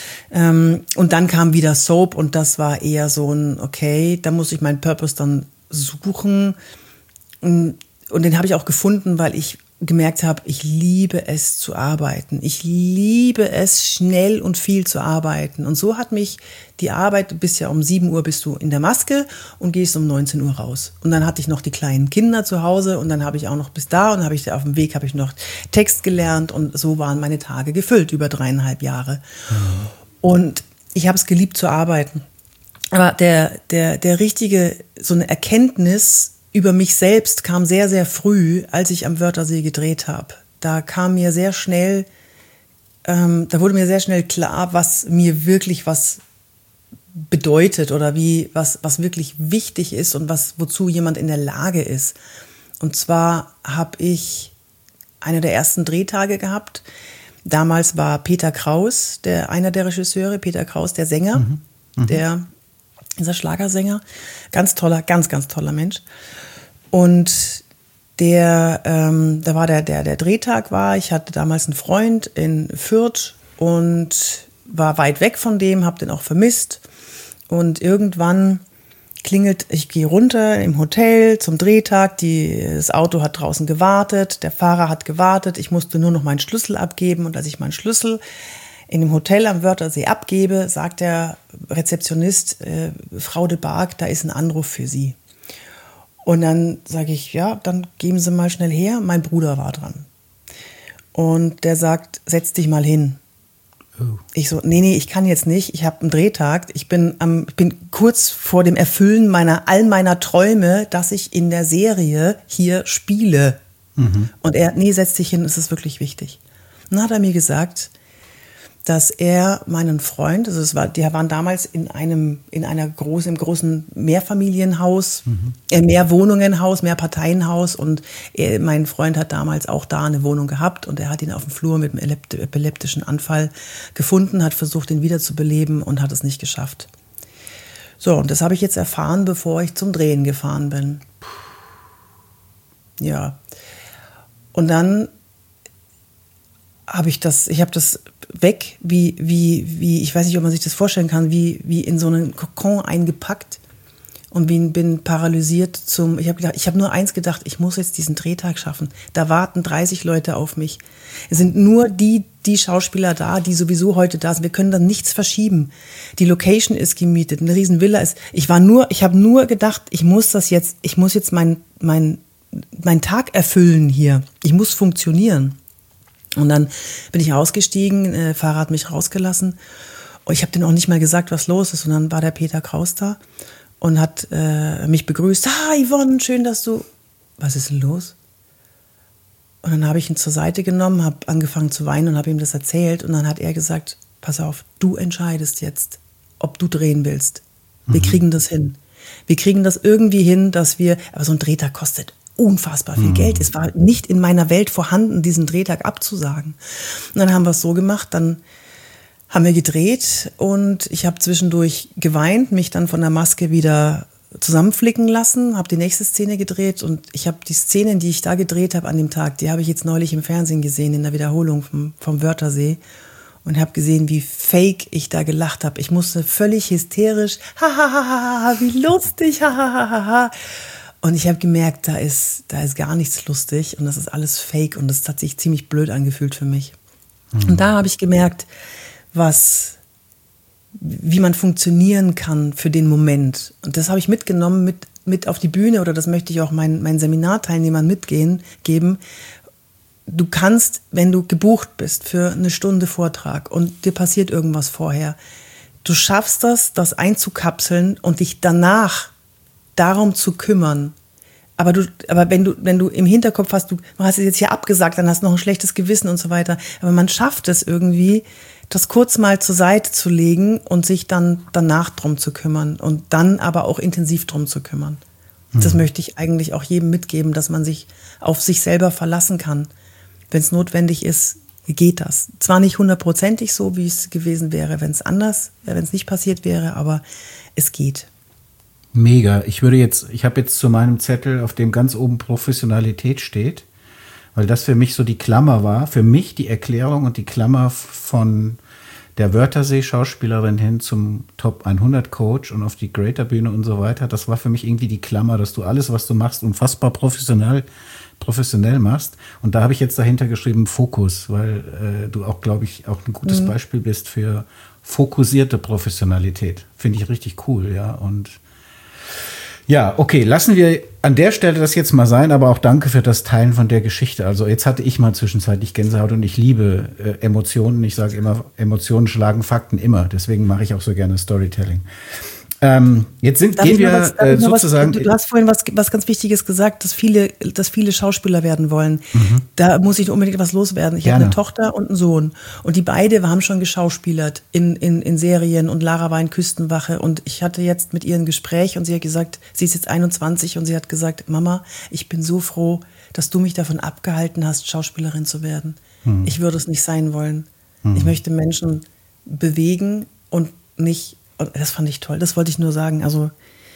Und dann kam wieder Soap und das war eher so ein, okay, da muss ich meinen Purpose dann suchen. Und den habe ich auch gefunden, weil ich gemerkt habe, ich liebe es zu arbeiten. Ich liebe es, schnell und viel zu arbeiten. Und so hat mich die Arbeit, du bist ja um 7 Uhr bist du in der Maske und gehst um 19 Uhr raus. Und dann hatte ich noch die kleinen Kinder zu Hause und dann habe ich auch noch bis da und auf dem Weg habe ich noch Text gelernt und so waren meine Tage gefüllt über 3,5 Jahre. Und ich habe es geliebt zu arbeiten. Aber der richtige, so eine Erkenntnis über mich selbst kam sehr, sehr früh, als ich am Wörthersee gedreht habe. Da kam mir sehr schnell, da wurde mir sehr schnell klar, was mir wirklich was bedeutet oder was wirklich wichtig ist und wozu jemand in der Lage ist. Und zwar habe ich eine der ersten Drehtage gehabt. Damals war Peter Kraus, einer der Regisseure, Peter Kraus, der Sänger, dieser Schlagersänger. Ganz toller, ganz, ganz toller Mensch. Und da war der Drehtag ich hatte damals einen Freund in Fürth und war weit weg von dem, habe den auch vermisst. Und irgendwann klingelt, ich gehe runter im Hotel zum Drehtag, das Auto hat draußen gewartet, der Fahrer hat gewartet, ich musste nur noch meinen Schlüssel abgeben und als ich meinen Schlüssel in dem Hotel am Wörthersee abgebe, sagt der Rezeptionist, Frau de Barg, da ist ein Anruf für Sie. Und dann sage ich, ja, dann geben Sie mal schnell her, mein Bruder war dran. Und der sagt, setz dich mal hin. Oh. Ich so, nee, ich kann jetzt nicht, ich habe einen Drehtag, ich bin kurz vor dem Erfüllen all meiner Träume, dass ich in der Serie hier spiele. Und er, nee, setz dich hin, es ist wirklich wichtig. Und dann hat er mir gesagt, dass er meinen Freund, die waren damals im großen Mehrfamilienhaus, Mehrwohnungenhaus, Mehrparteienhaus und mein Freund hat damals auch da eine Wohnung gehabt und er hat ihn auf dem Flur mit einem epileptischen Anfall gefunden, hat versucht, ihn wiederzubeleben und hat es nicht geschafft. So, und das habe ich jetzt erfahren, bevor ich zum Drehen gefahren bin. Ja. Und dann habe ich das weg, wie, ich weiß nicht, ob man sich das vorstellen kann, wie in so einen Kokon eingepackt und bin paralysiert ich habe nur eins gedacht, ich muss jetzt diesen Drehtag schaffen. Da warten 30 Leute auf mich. Es sind nur die Schauspieler da, die sowieso heute da sind. Wir können da nichts verschieben. Die Location ist gemietet, eine riesen Villa ist. Ich habe nur gedacht, ich muss jetzt meinen Tag erfüllen hier. Ich muss funktionieren. Und dann bin ich ausgestiegen, der Fahrer hat mich rausgelassen und ich habe denen auch nicht mal gesagt, was los ist. Und dann war der Peter Kraus da und hat mich begrüßt. Yvonne, schön, dass du... Was ist denn los? Und dann habe ich ihn zur Seite genommen, habe angefangen zu weinen und habe ihm das erzählt. Und dann hat er gesagt, pass auf, du entscheidest jetzt. ob du drehen willst. Wir kriegen das hin. Wir kriegen das irgendwie hin, aber so ein Drehtag kostet unfassbar viel Geld. Es war nicht in meiner Welt vorhanden, diesen Drehtag abzusagen. Und dann haben wir es so gemacht, dann haben wir gedreht und ich habe zwischendurch geweint, mich dann von der Maske wieder zusammenflicken lassen, habe die nächste Szene gedreht und ich habe die Szenen, die ich da gedreht habe an dem Tag, die habe ich jetzt neulich im Fernsehen gesehen, in der Wiederholung vom Wörthersee und habe gesehen, wie fake ich da gelacht habe. Ich musste völlig hysterisch, wie lustig, Und ich habe gemerkt, da ist gar nichts lustig und das ist alles fake und das hat sich ziemlich blöd angefühlt für mich. Und da habe ich gemerkt, wie man funktionieren kann für den Moment. Und das habe ich mitgenommen mit auf die Bühne oder das möchte ich auch meinen Seminarteilnehmern geben. Du kannst, wenn du gebucht bist für eine Stunde Vortrag und dir passiert irgendwas vorher, du schaffst das einzukapseln und dich danach darum zu kümmern. Aber wenn du im Hinterkopf hast, du hast es jetzt hier abgesagt, dann hast du noch ein schlechtes Gewissen und so weiter. Aber man schafft es irgendwie, das kurz mal zur Seite zu legen und sich dann danach drum zu kümmern und dann aber auch intensiv drum zu kümmern. Das möchte ich eigentlich auch jedem mitgeben, dass man sich auf sich selber verlassen kann. Wenn es notwendig ist, geht das. Zwar nicht 100%ig so, wie es gewesen wäre, wenn es nicht passiert wäre, aber es geht. Mega. Ich habe jetzt zu meinem Zettel, auf dem ganz oben Professionalität steht, weil das für mich so die Klammer war, für mich die Erklärung und die Klammer von der Wörthersee-Schauspielerin hin zum Top 100 Coach und auf die Greater-Bühne und so weiter. Das war für mich irgendwie die Klammer, dass du alles, was du machst, unfassbar professionell machst. Und da habe ich jetzt dahinter geschrieben Fokus, weil du auch, glaube ich, auch ein gutes Beispiel bist für fokussierte Professionalität. Finde ich richtig cool, ja. Und ja, okay, lassen wir an der Stelle das jetzt mal sein, aber auch danke für das Teilen von der Geschichte. Also jetzt hatte ich mal zwischenzeitlich Gänsehaut und ich liebe Emotionen. Ich sage immer, Emotionen schlagen Fakten immer. Deswegen mache ich auch so gerne Storytelling. Gehen wir sozusagen. Du hast vorhin was ganz Wichtiges gesagt, dass viele Schauspieler werden wollen. Da muss ich unbedingt was loswerden. Ich habe eine Tochter und einen Sohn und die beide haben schon geschauspielert in Serien und Lara war in Küstenwache und ich hatte jetzt mit ihr ein Gespräch und sie hat gesagt, sie ist jetzt 21 und sie hat gesagt, Mama, ich bin so froh, dass du mich davon abgehalten hast, Schauspielerin zu werden. Ich würde es nicht sein wollen. Ich möchte Menschen bewegen und nicht. Und das fand ich toll, das wollte ich nur sagen. Also,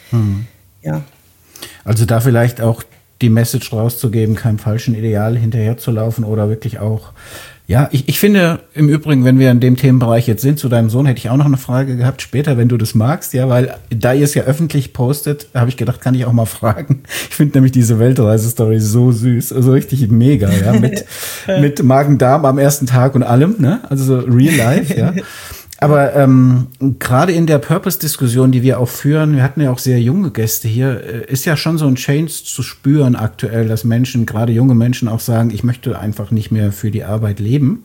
ja. Also da vielleicht auch die Message rauszugeben, keinem falschen Ideal hinterherzulaufen oder wirklich auch, ja, ich finde im Übrigen, wenn wir in dem Themenbereich jetzt sind, zu deinem Sohn hätte ich auch noch eine Frage gehabt, später, wenn du das magst, ja, weil da ihr es ja öffentlich postet, habe ich gedacht, kann ich auch mal fragen. Ich finde nämlich diese Weltreise-Story so süß, also richtig mega, ja, mit Magen-Darm am ersten Tag und allem, ne, also so real life, ja. Aber gerade in der Purpose-Diskussion, die wir auch führen, wir hatten ja auch sehr junge Gäste hier, ist ja schon so ein Change zu spüren aktuell, dass Menschen, gerade junge Menschen auch sagen, ich möchte einfach nicht mehr für die Arbeit leben.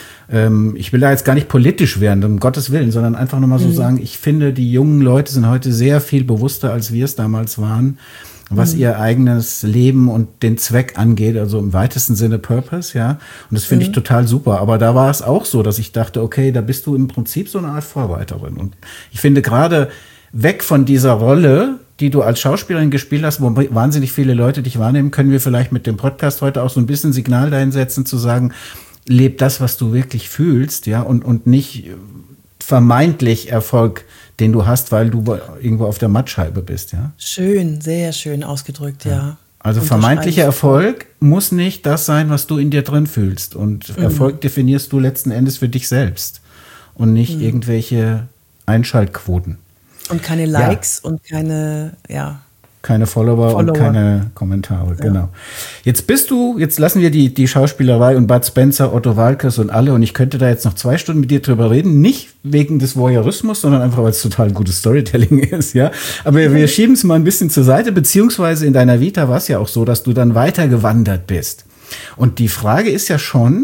Ich will da jetzt gar nicht politisch werden, um Gottes Willen, sondern einfach nur mal so sagen, ich finde, die jungen Leute sind heute sehr viel bewusster, als wir es damals waren, was ihr eigenes Leben und den Zweck angeht, also im weitesten Sinne Purpose, ja. Und das finde ich total super. Aber da war es auch so, dass ich dachte, okay, da bist du im Prinzip so eine Art Vorreiterin. Und ich finde gerade weg von dieser Rolle, die du als Schauspielerin gespielt hast, wo wahnsinnig viele Leute dich wahrnehmen, können wir vielleicht mit dem Podcast heute auch so ein bisschen Signal dahin setzen, zu sagen, leb das, was du wirklich fühlst, ja, und nicht vermeintlich Erfolg, den du hast, weil du irgendwo auf der Mattscheibe bist, ja? Schön, sehr schön ausgedrückt, ja. Also vermeintlicher Erfolg muss nicht das sein, was du in dir drin fühlst. Und Erfolg definierst du letzten Endes für dich selbst und nicht irgendwelche Einschaltquoten. Und keine Likes und keine, keine Follower und keine Kommentare, genau. Jetzt lassen wir die Schauspielerei und Bud Spencer, Otto Waalkes und alle und ich könnte da jetzt noch 2 Stunden mit dir drüber reden, nicht wegen des Voyeurismus, sondern einfach, weil es total gutes Storytelling ist, ja. Aber wir schieben es mal ein bisschen zur Seite, beziehungsweise in deiner Vita war es ja auch so, dass du dann weitergewandert bist. Und die Frage ist ja schon,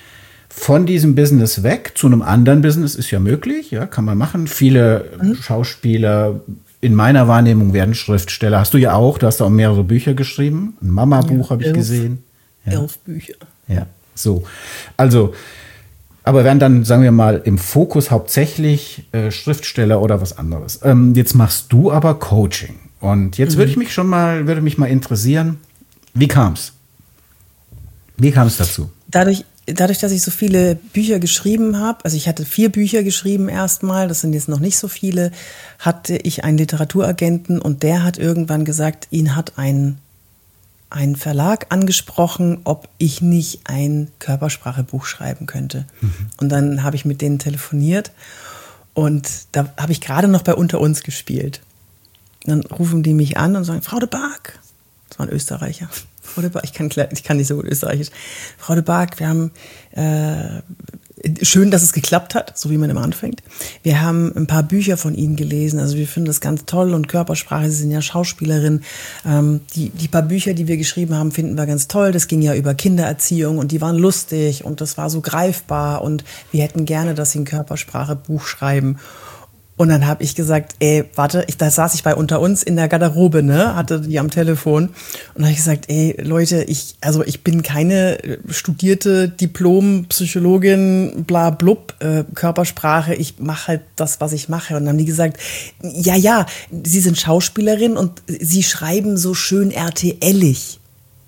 von diesem Business weg zu einem anderen Business ist ja möglich, ja, kann man machen. Viele Schauspieler in meiner Wahrnehmung werden Schriftsteller. Hast du ja auch, du hast auch mehrere Bücher geschrieben. Ein Mama-Buch habe ich gesehen. 11 Bücher. Ja, so. Also, Aber wären dann, sagen wir mal, im Fokus hauptsächlich Schriftsteller oder was anderes. Jetzt machst du aber Coaching. Und jetzt würde mich mal interessieren, wie kam's? Wie kam es dazu? Dadurch, dass ich so viele Bücher geschrieben habe, also ich hatte 4 Bücher geschrieben erstmal, das sind jetzt noch nicht so viele, hatte ich einen Literaturagenten und der hat irgendwann gesagt, ihn hat ein Verlag angesprochen, ob ich nicht ein Körpersprachebuch schreiben könnte. Und dann habe ich mit denen telefoniert und da habe ich gerade noch bei Unter uns gespielt. Und dann rufen die mich an und sagen, Frau de Barg, das war ein Österreicher, Frau de Barg, ich kann nicht so gut Österreichisch, Frau de Barg, wir haben schön, dass es geklappt hat, so wie man immer anfängt. Wir haben ein paar Bücher von Ihnen gelesen, also wir finden das ganz toll und Körpersprache, Sie sind ja Schauspielerin. Die paar Bücher, die wir geschrieben haben, finden wir ganz toll. Das ging ja über Kindererziehung und die waren lustig und das war so greifbar und wir hätten gerne, dass Sie ein Körpersprache-Buch schreiben. Und dann habe ich gesagt, da saß ich bei Unter uns in der Garderobe, ne, hatte die am Telefon. Und dann habe ich gesagt, Leute, ich bin keine studierte Diplom-Psychologin, bla blub, Körpersprache, ich mache halt das, was ich mache. Und dann haben die gesagt, ja, Sie sind Schauspielerin und Sie schreiben so schön RTL-ig.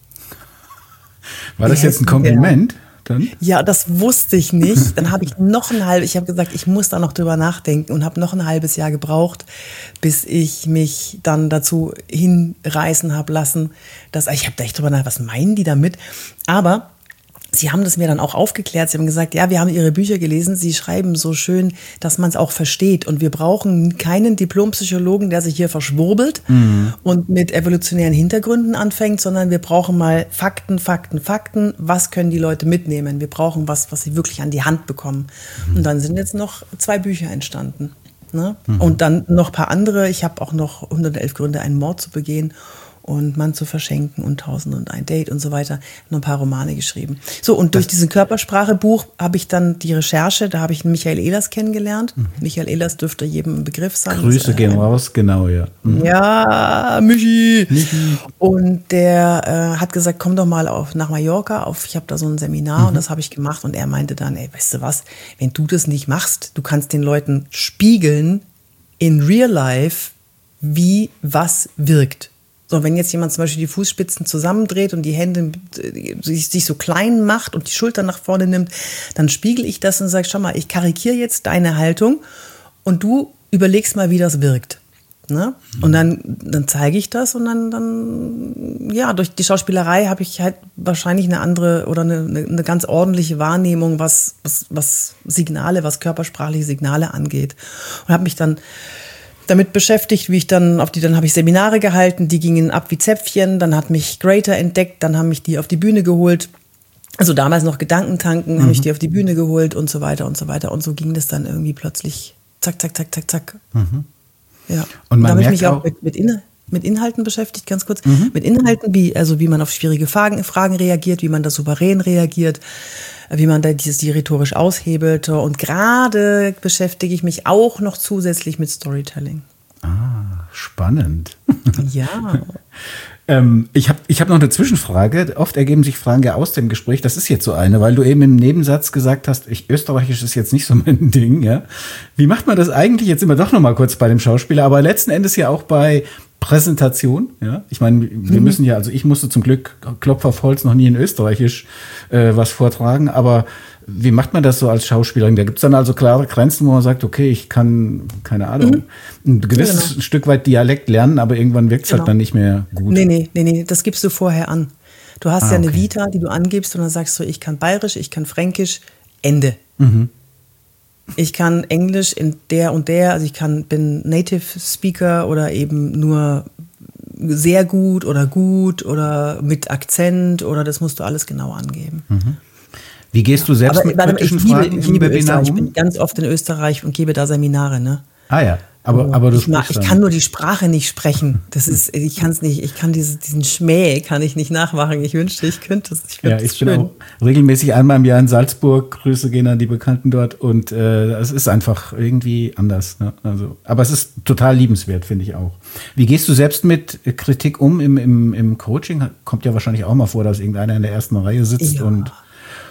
War das jetzt ein Kompliment? Dann? Ja, das wusste ich nicht. Dann habe ich ich habe gesagt, ich muss da noch drüber nachdenken und habe noch ein halbes Jahr gebraucht, bis ich mich dann dazu hinreißen habe lassen, ich habe da echt drüber nachgedacht, was meinen die damit? Aber sie haben das mir dann auch aufgeklärt. Sie haben gesagt, ja, wir haben Ihre Bücher gelesen. Sie schreiben so schön, dass man es auch versteht. Und wir brauchen keinen Diplompsychologen, der sich hier verschwurbelt und mit evolutionären Hintergründen anfängt, sondern wir brauchen mal Fakten. Was können die Leute mitnehmen? Wir brauchen was sie wirklich an die Hand bekommen. Und dann sind jetzt noch 2 Bücher entstanden. Ne? Und dann noch ein paar andere. Ich habe auch noch 111 Gründe, einen Mord zu begehen. Und Mann zu verschenken und 1001 Date und so weiter, noch ein paar Romane geschrieben. So, und durch diesen Körpersprache-Buch habe ich dann die Recherche, da habe ich Michael Ehlers kennengelernt. Michael Ehlers dürfte jedem ein Begriff sein. Grüße gehen raus, genau, ja. Ja, Michi. Und der hat gesagt, komm doch mal nach Mallorca, ich habe da so ein Seminar und das habe ich gemacht. Und er meinte dann, weißt du was, wenn du das nicht machst, du kannst den Leuten spiegeln in real life, wie was wirkt. So, wenn jetzt jemand zum Beispiel die Fußspitzen zusammendreht und die Hände sich so klein macht und die Schultern nach vorne nimmt, dann spiegel ich das und sage, schau mal, ich karikiere jetzt deine Haltung und du überlegst mal, wie das wirkt. Ne? Und dann zeige ich das und dann durch die Schauspielerei habe ich halt wahrscheinlich eine andere oder eine ganz ordentliche Wahrnehmung, was Signale, was körpersprachliche Signale angeht. Und habe mich dann damit beschäftigt, dann habe ich Seminare gehalten, die gingen ab wie Zäpfchen, dann hat mich Greater entdeckt, dann haben mich die auf die Bühne geholt, also damals noch Gedankentanken, habe ich die auf die Bühne geholt und so weiter und so weiter und so ging das dann irgendwie plötzlich zack, zack, zack, zack, zack. Ja. Und da habe ich mich auch mit Inhalten beschäftigt, ganz kurz, mit Inhalten, wie man auf schwierige Fragen reagiert, wie man da souverän reagiert, wie man da die rhetorisch aushebelt. Und gerade beschäftige ich mich auch noch zusätzlich mit Storytelling. Ah, spannend. Ja. Ich hab noch eine Zwischenfrage. Oft ergeben sich Fragen ja aus dem Gespräch. Das ist jetzt so eine, weil du eben im Nebensatz gesagt hast, Österreichisch ist jetzt nicht so mein Ding. Ja? Wie macht man das eigentlich? Jetzt sind wir doch noch mal kurz bei dem Schauspieler, aber letzten Endes ja auch bei Präsentation, ja. Ich meine, wir müssen ja, also ich musste zum Glück, Klopf auf Holz, noch nie in Österreichisch was vortragen, aber wie macht man das so als Schauspielerin? Da gibt es dann also klare Grenzen, wo man sagt, okay, ich kann, keine Ahnung, ein gewisses Stück weit Dialekt lernen, aber irgendwann wirkt es halt dann nicht mehr gut. Nee, das gibst du vorher an. Du hast eine Vita, die du angibst und dann sagst du, ich kann Bayerisch, ich kann Fränkisch, Ende. Ich kann Englisch in der und der, also bin Native Speaker oder eben nur sehr gut oder mit Akzent oder das musst du alles genau angeben. Wie gehst du selbst mit kritischen Fragen ich liebe Österreich. Ich bin ganz oft in Österreich und gebe da Seminare, ne? Ah ja, aber du ich kann nur die Sprache nicht sprechen. Das ist, ich kann es nicht. Ich kann diesen Schmäh kann ich nicht nachmachen. Ich wünschte, ich könnte es. Ich bin auch regelmäßig einmal im Jahr in Salzburg. Grüße gehen an die Bekannten dort und es ist einfach irgendwie anders. Ne? Also, aber es ist total liebenswert, finde ich auch. Wie gehst du selbst mit Kritik um im Coaching? Kommt ja wahrscheinlich auch mal vor, dass irgendeiner in der ersten Reihe sitzt und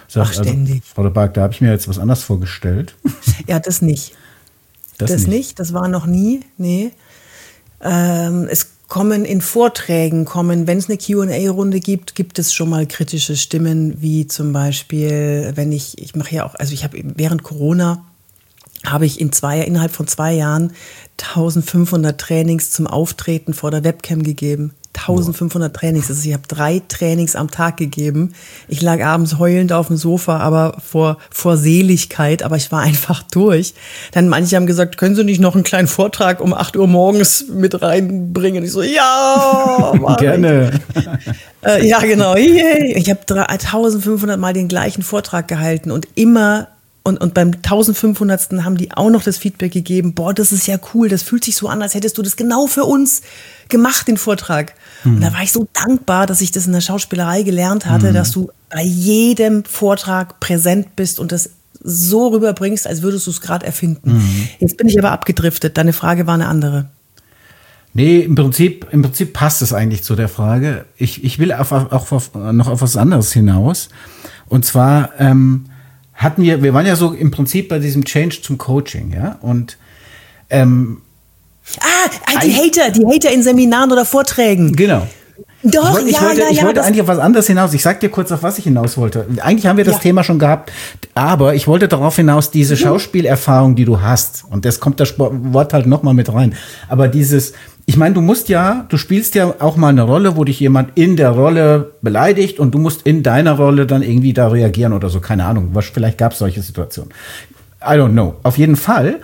Ach, ständig. Frau de Barg, da habe ich mir jetzt was anderes vorgestellt. Ja, das nicht. Das nicht, das war noch nie, nee. Es kommen in Vorträgen, wenn es eine Q&A-Runde gibt, gibt es schon mal kritische Stimmen, wie zum Beispiel, wenn ich mache ja auch, also ich habe während Corona, habe ich innerhalb von 2 Jahren 1500 Trainings zum Auftreten vor der Webcam gegeben. 1500 Trainings. Also ich habe 3 Trainings am Tag gegeben. Ich lag abends heulend auf dem Sofa, aber vor Seligkeit, aber ich war einfach durch. Dann manche haben gesagt, können Sie nicht noch einen kleinen Vortrag um 8 Uhr morgens mit reinbringen? Ich so, ja, gerne. Ja, genau. Ich habe 1500 Mal den gleichen Vortrag gehalten und immer und beim 1500. haben die auch noch das Feedback gegeben, boah, das ist ja cool, das fühlt sich so an, als hättest du das genau für uns gemacht, den Vortrag. Und da war ich so dankbar, dass ich das in der Schauspielerei gelernt hatte, dass du bei jedem Vortrag präsent bist und das so rüberbringst, als würdest du es gerade erfinden. Jetzt bin ich aber abgedriftet, deine Frage war eine andere. Nee, im Prinzip passt es eigentlich zu der Frage. Ich will auch noch auf was anderes hinaus. Und zwar wir waren ja so im Prinzip bei diesem Change zum Coaching, ja, und die Hater in Seminaren oder Vorträgen. Genau. Doch, ich wollte eigentlich auf was anderes hinaus. Ich sag dir kurz, auf was ich hinaus wollte. Eigentlich haben wir das Thema schon gehabt, aber ich wollte darauf hinaus, diese Schauspielerfahrung, die du hast, und das kommt das Wort halt nochmal mit rein, aber ich meine, du spielst ja auch mal eine Rolle, wo dich jemand in der Rolle beleidigt und du musst in deiner Rolle dann irgendwie da reagieren oder so, keine Ahnung, vielleicht gab es solche Situationen. I don't know. Auf jeden Fall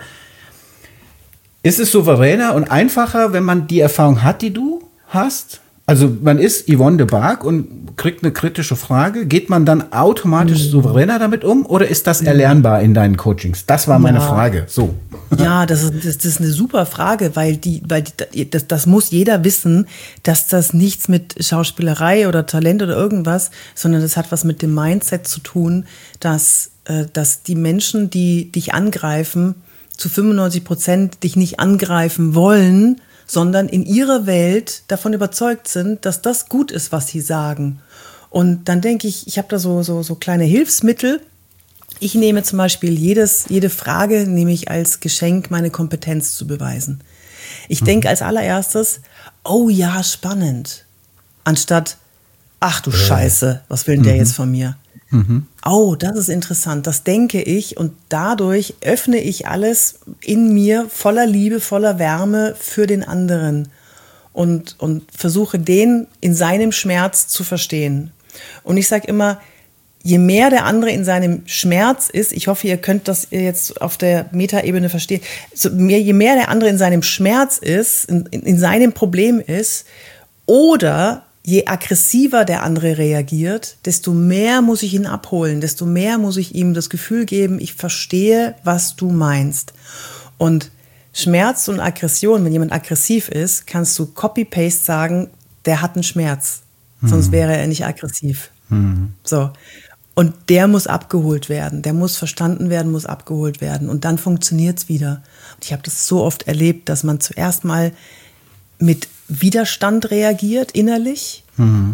ist es souveräner und einfacher, wenn man die Erfahrung hat, die du hast. Also man ist Yvonne de Barg und kriegt eine kritische Frage. Geht man dann automatisch souveräner damit um oder ist das erlernbar in deinen Coachings? Das war meine Frage. So. Ja, das ist eine super Frage, weil das muss jeder wissen, dass das nichts mit Schauspielerei oder Talent oder irgendwas, sondern das hat was mit dem Mindset zu tun, dass die Menschen, die dich angreifen, zu 95% dich nicht angreifen wollen, sondern in ihrer Welt davon überzeugt sind, dass das gut ist, was sie sagen. Und dann denke ich habe da so kleine Hilfsmittel. Ich nehme zum Beispiel jede Frage nehme ich als Geschenk, meine Kompetenz zu beweisen. Ich denke als allererstes, oh ja, spannend. Anstatt, ach du Scheiße, was will denn der jetzt von mir? Oh, das ist interessant, das denke ich und dadurch öffne ich alles in mir voller Liebe, voller Wärme für den anderen und versuche den in seinem Schmerz zu verstehen. Und ich sage immer, je mehr der andere in seinem Schmerz ist, ich hoffe, ihr könnt das jetzt auf der Metaebene verstehen, je mehr der andere in seinem Schmerz ist, in seinem Problem ist oder je aggressiver der andere reagiert, desto mehr muss ich ihn abholen, desto mehr muss ich ihm das Gefühl geben, ich verstehe, was du meinst. Und Schmerz und Aggression, wenn jemand aggressiv ist, kannst du Copy-Paste sagen, der hat einen Schmerz, sonst wäre er nicht aggressiv. So. Und der muss abgeholt werden, der muss verstanden werden, muss abgeholt werden und dann funktioniert's wieder. Und ich habe das so oft erlebt, dass man zuerst mal mit Widerstand reagiert innerlich,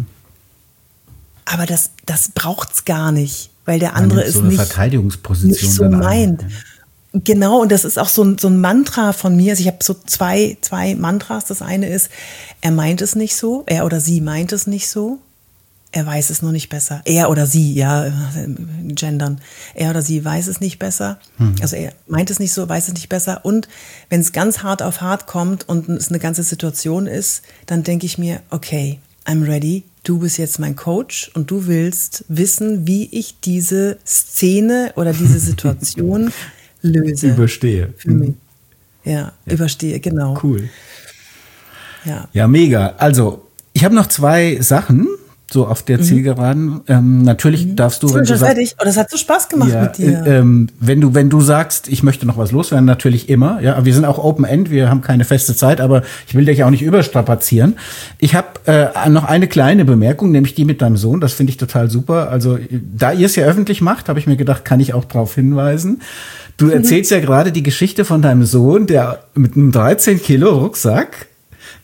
aber das braucht's gar nicht, weil der andere ist so eine Verteidigungsposition nicht so meint. Genau, und das ist auch so ein Mantra von mir. Also ich habe so zwei Mantras. Das eine ist, er meint es nicht so, er oder sie meint es nicht so, er weiß es noch nicht besser. Er oder sie, ja, gendern. Er oder sie weiß es nicht besser. Also er meint es nicht so, weiß es nicht besser. Und wenn es ganz hart auf hart kommt und es eine ganze Situation ist, dann denke ich mir, okay, I'm ready. Du bist jetzt mein Coach und du willst wissen, wie ich diese Szene oder diese Situation löse. Überstehe. Für mich. Ja, überstehe, genau. Cool. Ja, mega. Also, ich habe noch 2 Sachen. So auf der Zielgeraden. Natürlich darfst du, wenn du sagst, das hat so Spaß gemacht mit dir. Wenn du sagst, ich möchte noch was loswerden, natürlich immer. Ja, wir sind auch Open End, wir haben keine feste Zeit, aber ich will dich auch nicht überstrapazieren. Ich habe noch eine kleine Bemerkung, nämlich die mit deinem Sohn. Das finde ich total super. Also da ihr es ja öffentlich macht, habe ich mir gedacht, kann ich auch drauf hinweisen. Du erzählst ja gerade die Geschichte von deinem Sohn, der mit einem 13 Kilo Rucksack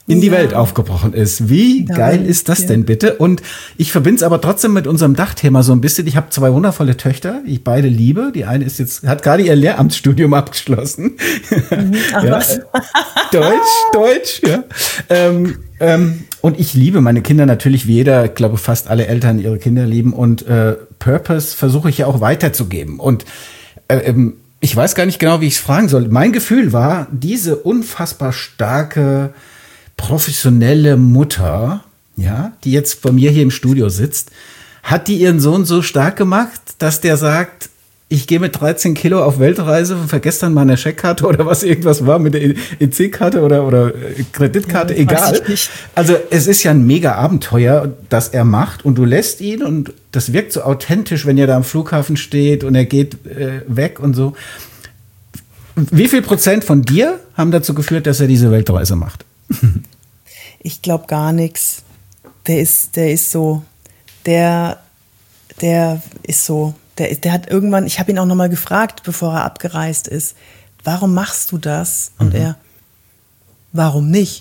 in die Welt aufgebrochen ist. Wie geil ist das denn bitte? Und ich verbinde es aber trotzdem mit unserem Dachthema so ein bisschen. Ich habe 2 wundervolle Töchter, die ich beide liebe. Die eine hat gerade ihr Lehramtsstudium abgeschlossen. Ja, Deutsch, ja. Und ich liebe meine Kinder natürlich, wie jeder, ich glaube fast alle Eltern ihre Kinder lieben. Und Purpose versuche ich ja auch weiterzugeben. Und ich weiß gar nicht genau, wie ich es fragen soll. Mein Gefühl war, diese unfassbar starke professionelle Mutter, ja, die jetzt bei mir hier im Studio sitzt, hat die ihren Sohn so stark gemacht, dass der sagt, ich gehe mit 13 Kilo auf Weltreise und vergesse dann meine Scheckkarte oder was irgendwas war mit der EC-Karte oder Kreditkarte, ja, egal. Also es ist ja ein mega Abenteuer, das er macht und du lässt ihn und das wirkt so authentisch, wenn er da am Flughafen steht und er geht weg und so. Wie viel % von dir haben dazu geführt, dass er diese Weltreise macht? Ich glaube gar nichts. Der ist so, der hat irgendwann, ich habe ihn auch nochmal gefragt, bevor er abgereist ist, warum machst du das? Und er, warum nicht?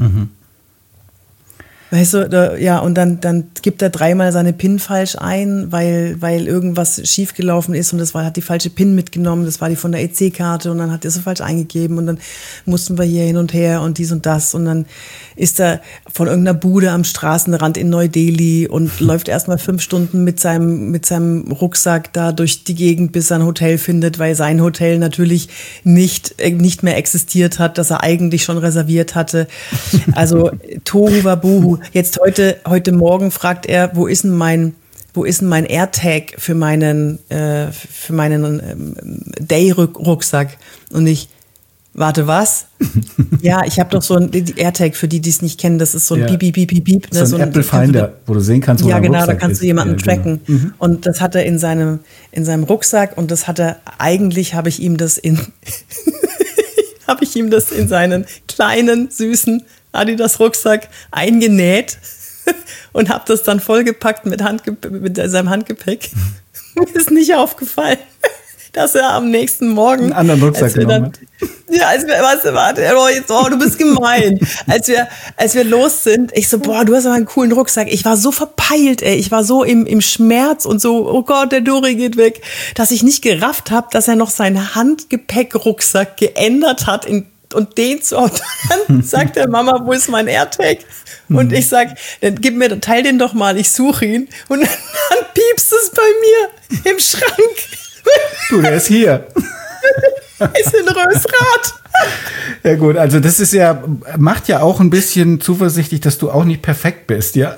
Weißt du, ja, und dann gibt er 3-mal seine PIN falsch ein, weil irgendwas schiefgelaufen ist und hat die falsche PIN mitgenommen, das war die von der EC-Karte und dann hat er so falsch eingegeben und dann mussten wir hier hin und her und dies und das und dann ist er von irgendeiner Bude am Straßenrand in Neu-Delhi und läuft erstmal 5 Stunden mit seinem Rucksack da durch die Gegend, bis er ein Hotel findet, weil sein Hotel natürlich nicht mehr existiert hat, das er eigentlich schon reserviert hatte. Also Tohu Wabohu. Jetzt heute Morgen fragt er, wo ist denn mein AirTag für meinen Day-Rucksack? Und ich, warte, was? Ja, ich habe doch so ein AirTag, für die es nicht kennen, das ist so ein Piep, Piep, Piep, Piep. So ein Apple Finder, wo du sehen kannst, wo dein Rucksack ist. Ja, genau, da kannst du jemanden tracken. Genau. Und das hat er in seinem Rucksack und das hat er, eigentlich habe ich ihm das in seinen kleinen, süßen Adidas-Rucksack eingenäht und habe das dann vollgepackt mit seinem Handgepäck. Mir ist nicht aufgefallen, dass er am nächsten Morgen einen anderen Rucksack genommen hat. Ja, du bist gemein. Als wir los sind, ich so, boah, du hast aber einen coolen Rucksack. Ich war so verpeilt, ey. Ich war so im Schmerz und so, oh Gott, der Dori geht weg, dass ich nicht gerafft habe, dass er noch seinen Handgepäck-Rucksack geändert hat und den zu dann sagt der Mama, wo ist mein AirTag? Und ich sag, dann teil den doch mal, ich suche ihn. Und dann piepst es bei mir im Schrank. Du, der ist hier. Ist in Rösrath. Ja gut, also das ist ja, macht ja auch ein bisschen zuversichtlich, dass du auch nicht perfekt bist, ja?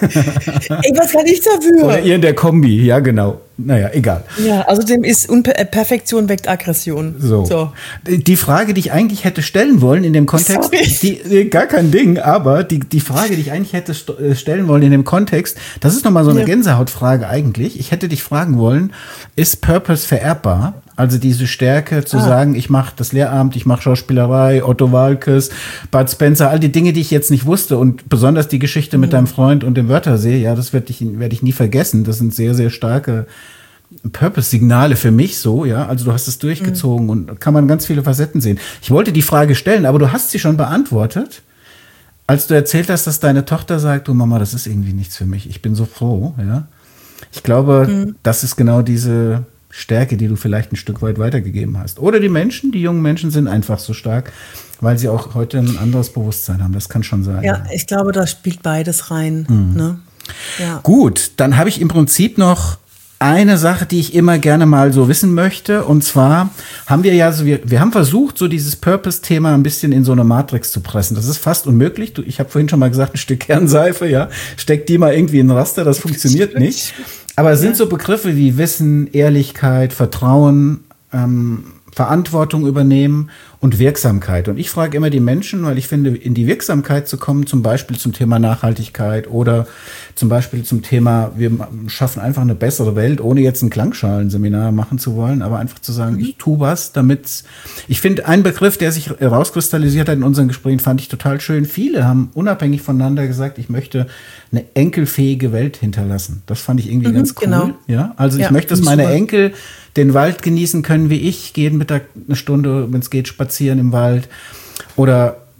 Was kann ich dafür? Oder ihr in der Kombi, ja genau. Naja, egal. Ja, außerdem ist Perfektion weckt Aggression. So. Die Frage, die ich eigentlich hätte stellen wollen in dem Kontext, gar kein Ding, aber die Frage, die ich eigentlich hätte stellen wollen in dem Kontext, das ist nochmal so eine Gänsehautfrage eigentlich. Ich hätte dich fragen wollen, ist Purpose vererbbar? Also diese Stärke zu sagen, ich mache das Lehramt, ich mache Schauspielerei, Otto Waalkes, Bud Spencer, all die Dinge, die ich jetzt nicht wusste und besonders die Geschichte mit deinem Freund und dem Wörthersee, ja, das werde ich nie vergessen. Das sind sehr, sehr starke Purpose-Signale für mich so, ja. Also du hast es durchgezogen und kann man ganz viele Facetten sehen. Ich wollte die Frage stellen, aber du hast sie schon beantwortet, als du erzählt hast, dass deine Tochter sagt, du Mama, das ist irgendwie nichts für mich. Ich bin so froh, ja. Ich glaube, das ist genau diese Stärke, die du vielleicht ein Stück weit weitergegeben hast. Oder die jungen Menschen sind einfach so stark, weil sie auch heute ein anderes Bewusstsein haben. Das kann schon sein. Ja, ich glaube, da spielt beides rein. Ne? Ja. Gut, dann habe ich im Prinzip noch eine Sache, die ich immer gerne mal so wissen möchte. Und zwar haben wir wir haben versucht, so dieses Purpose-Thema ein bisschen in so eine Matrix zu pressen. Das ist fast unmöglich. Ich habe vorhin schon mal gesagt, ein Stück Kernseife, ja, steck die mal irgendwie in ein Raster, das funktioniert nicht. Aber es sind so Begriffe wie Wissen, Ehrlichkeit, Vertrauen, Verantwortung übernehmen und Wirksamkeit. Und ich frage immer die Menschen, weil ich finde, in die Wirksamkeit zu kommen, zum Beispiel zum Thema Nachhaltigkeit oder zum Beispiel zum Thema, wir schaffen einfach eine bessere Welt, ohne jetzt ein Klangschalenseminar machen zu wollen, aber einfach zu sagen, ich tue was, damit. Ich finde, ein Begriff, der sich rauskristallisiert hat in unseren Gesprächen, fand ich total schön. Viele haben unabhängig voneinander gesagt, ich möchte eine enkelfähige Welt hinterlassen. Das fand ich irgendwie ganz cool. Genau. Ja, also ich möchte, dass meine Enkel den Wald genießen können wie ich, jeden Mittag eine Stunde, wenn es geht, spazieren im Wald. Oder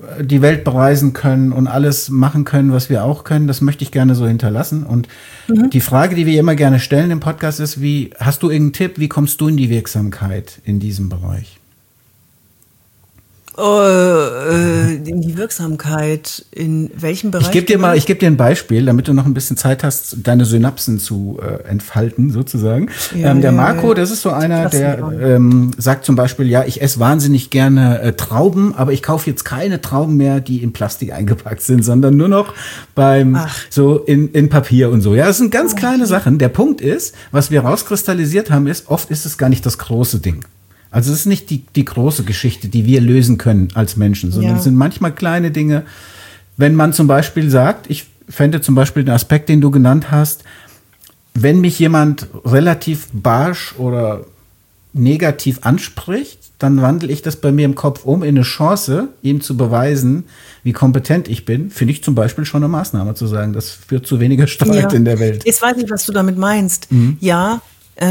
die Welt bereisen können und alles machen können, was wir auch können, das möchte ich gerne so hinterlassen. Und die Frage, die wir immer gerne stellen im Podcast ist, hast du irgendeinen Tipp, wie kommst du in die Wirksamkeit in diesem Bereich? In die Wirksamkeit, in welchem Bereich? Ich gebe dir ein Beispiel, damit du noch ein bisschen Zeit hast, deine Synapsen zu entfalten, sozusagen. Der Marco, das ist so einer, der sagt zum Beispiel, ja, ich esse wahnsinnig gerne Trauben, aber ich kaufe jetzt keine Trauben mehr, die in Plastik eingepackt sind, sondern nur noch so in Papier und so. Ja, das sind ganz kleine Sachen. Der Punkt ist, was wir rauskristallisiert haben, ist, oft ist es gar nicht das große Ding. Also es ist nicht die große Geschichte, die wir lösen können als Menschen, sondern es sind manchmal kleine Dinge. Wenn man zum Beispiel sagt, ich fände zum Beispiel den Aspekt, den du genannt hast, wenn mich jemand relativ barsch oder negativ anspricht, dann wandle ich das bei mir im Kopf um in eine Chance, ihm zu beweisen, wie kompetent ich bin. Finde ich zum Beispiel schon eine Maßnahme zu sagen, das führt zu weniger Streit in der Welt. Jetzt weiß ich, was du damit meinst. Ja,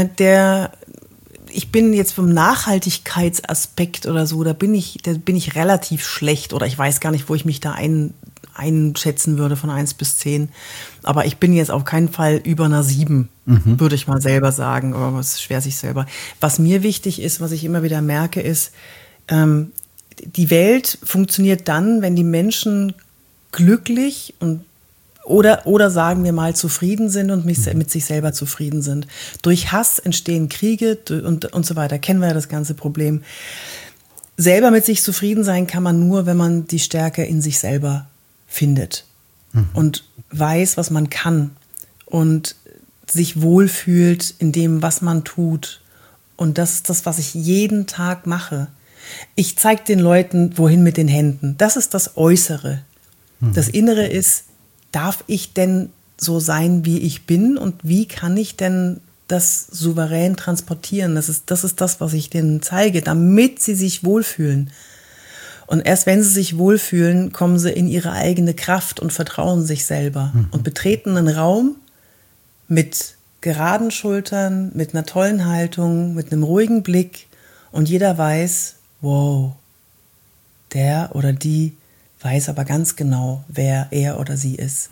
ich bin jetzt vom Nachhaltigkeitsaspekt oder so, da bin ich relativ schlecht oder ich weiß gar nicht, wo ich mich da einschätzen würde von 1 bis 10. Aber ich bin jetzt auf keinen Fall über einer 7, würde ich mal selber sagen. Aber es ist schwer sich selber. Was mir wichtig ist, was ich immer wieder merke, ist, die Welt funktioniert dann, wenn die Menschen glücklich oder sagen wir mal zufrieden sind und mit sich selber zufrieden sind. Durch Hass entstehen Kriege und so weiter. Kennen wir ja das ganze Problem. Selber mit sich zufrieden sein kann man nur, wenn man die Stärke in sich selber findet und weiß, was man kann und sich wohlfühlt in dem, was man tut. Und das ist das, was ich jeden Tag mache. Ich zeige den Leuten, wohin mit den Händen. Das ist das Äußere. Das Innere ist, darf ich denn so sein, wie ich bin und wie kann ich denn das souverän transportieren? Das ist das, was ich denen zeige, damit sie sich wohlfühlen. Und erst wenn sie sich wohlfühlen, kommen sie in ihre eigene Kraft und vertrauen sich selber und betreten einen Raum mit geraden Schultern, mit einer tollen Haltung, mit einem ruhigen Blick und jeder weiß, wow, der oder die weiß aber ganz genau, wer er oder sie ist.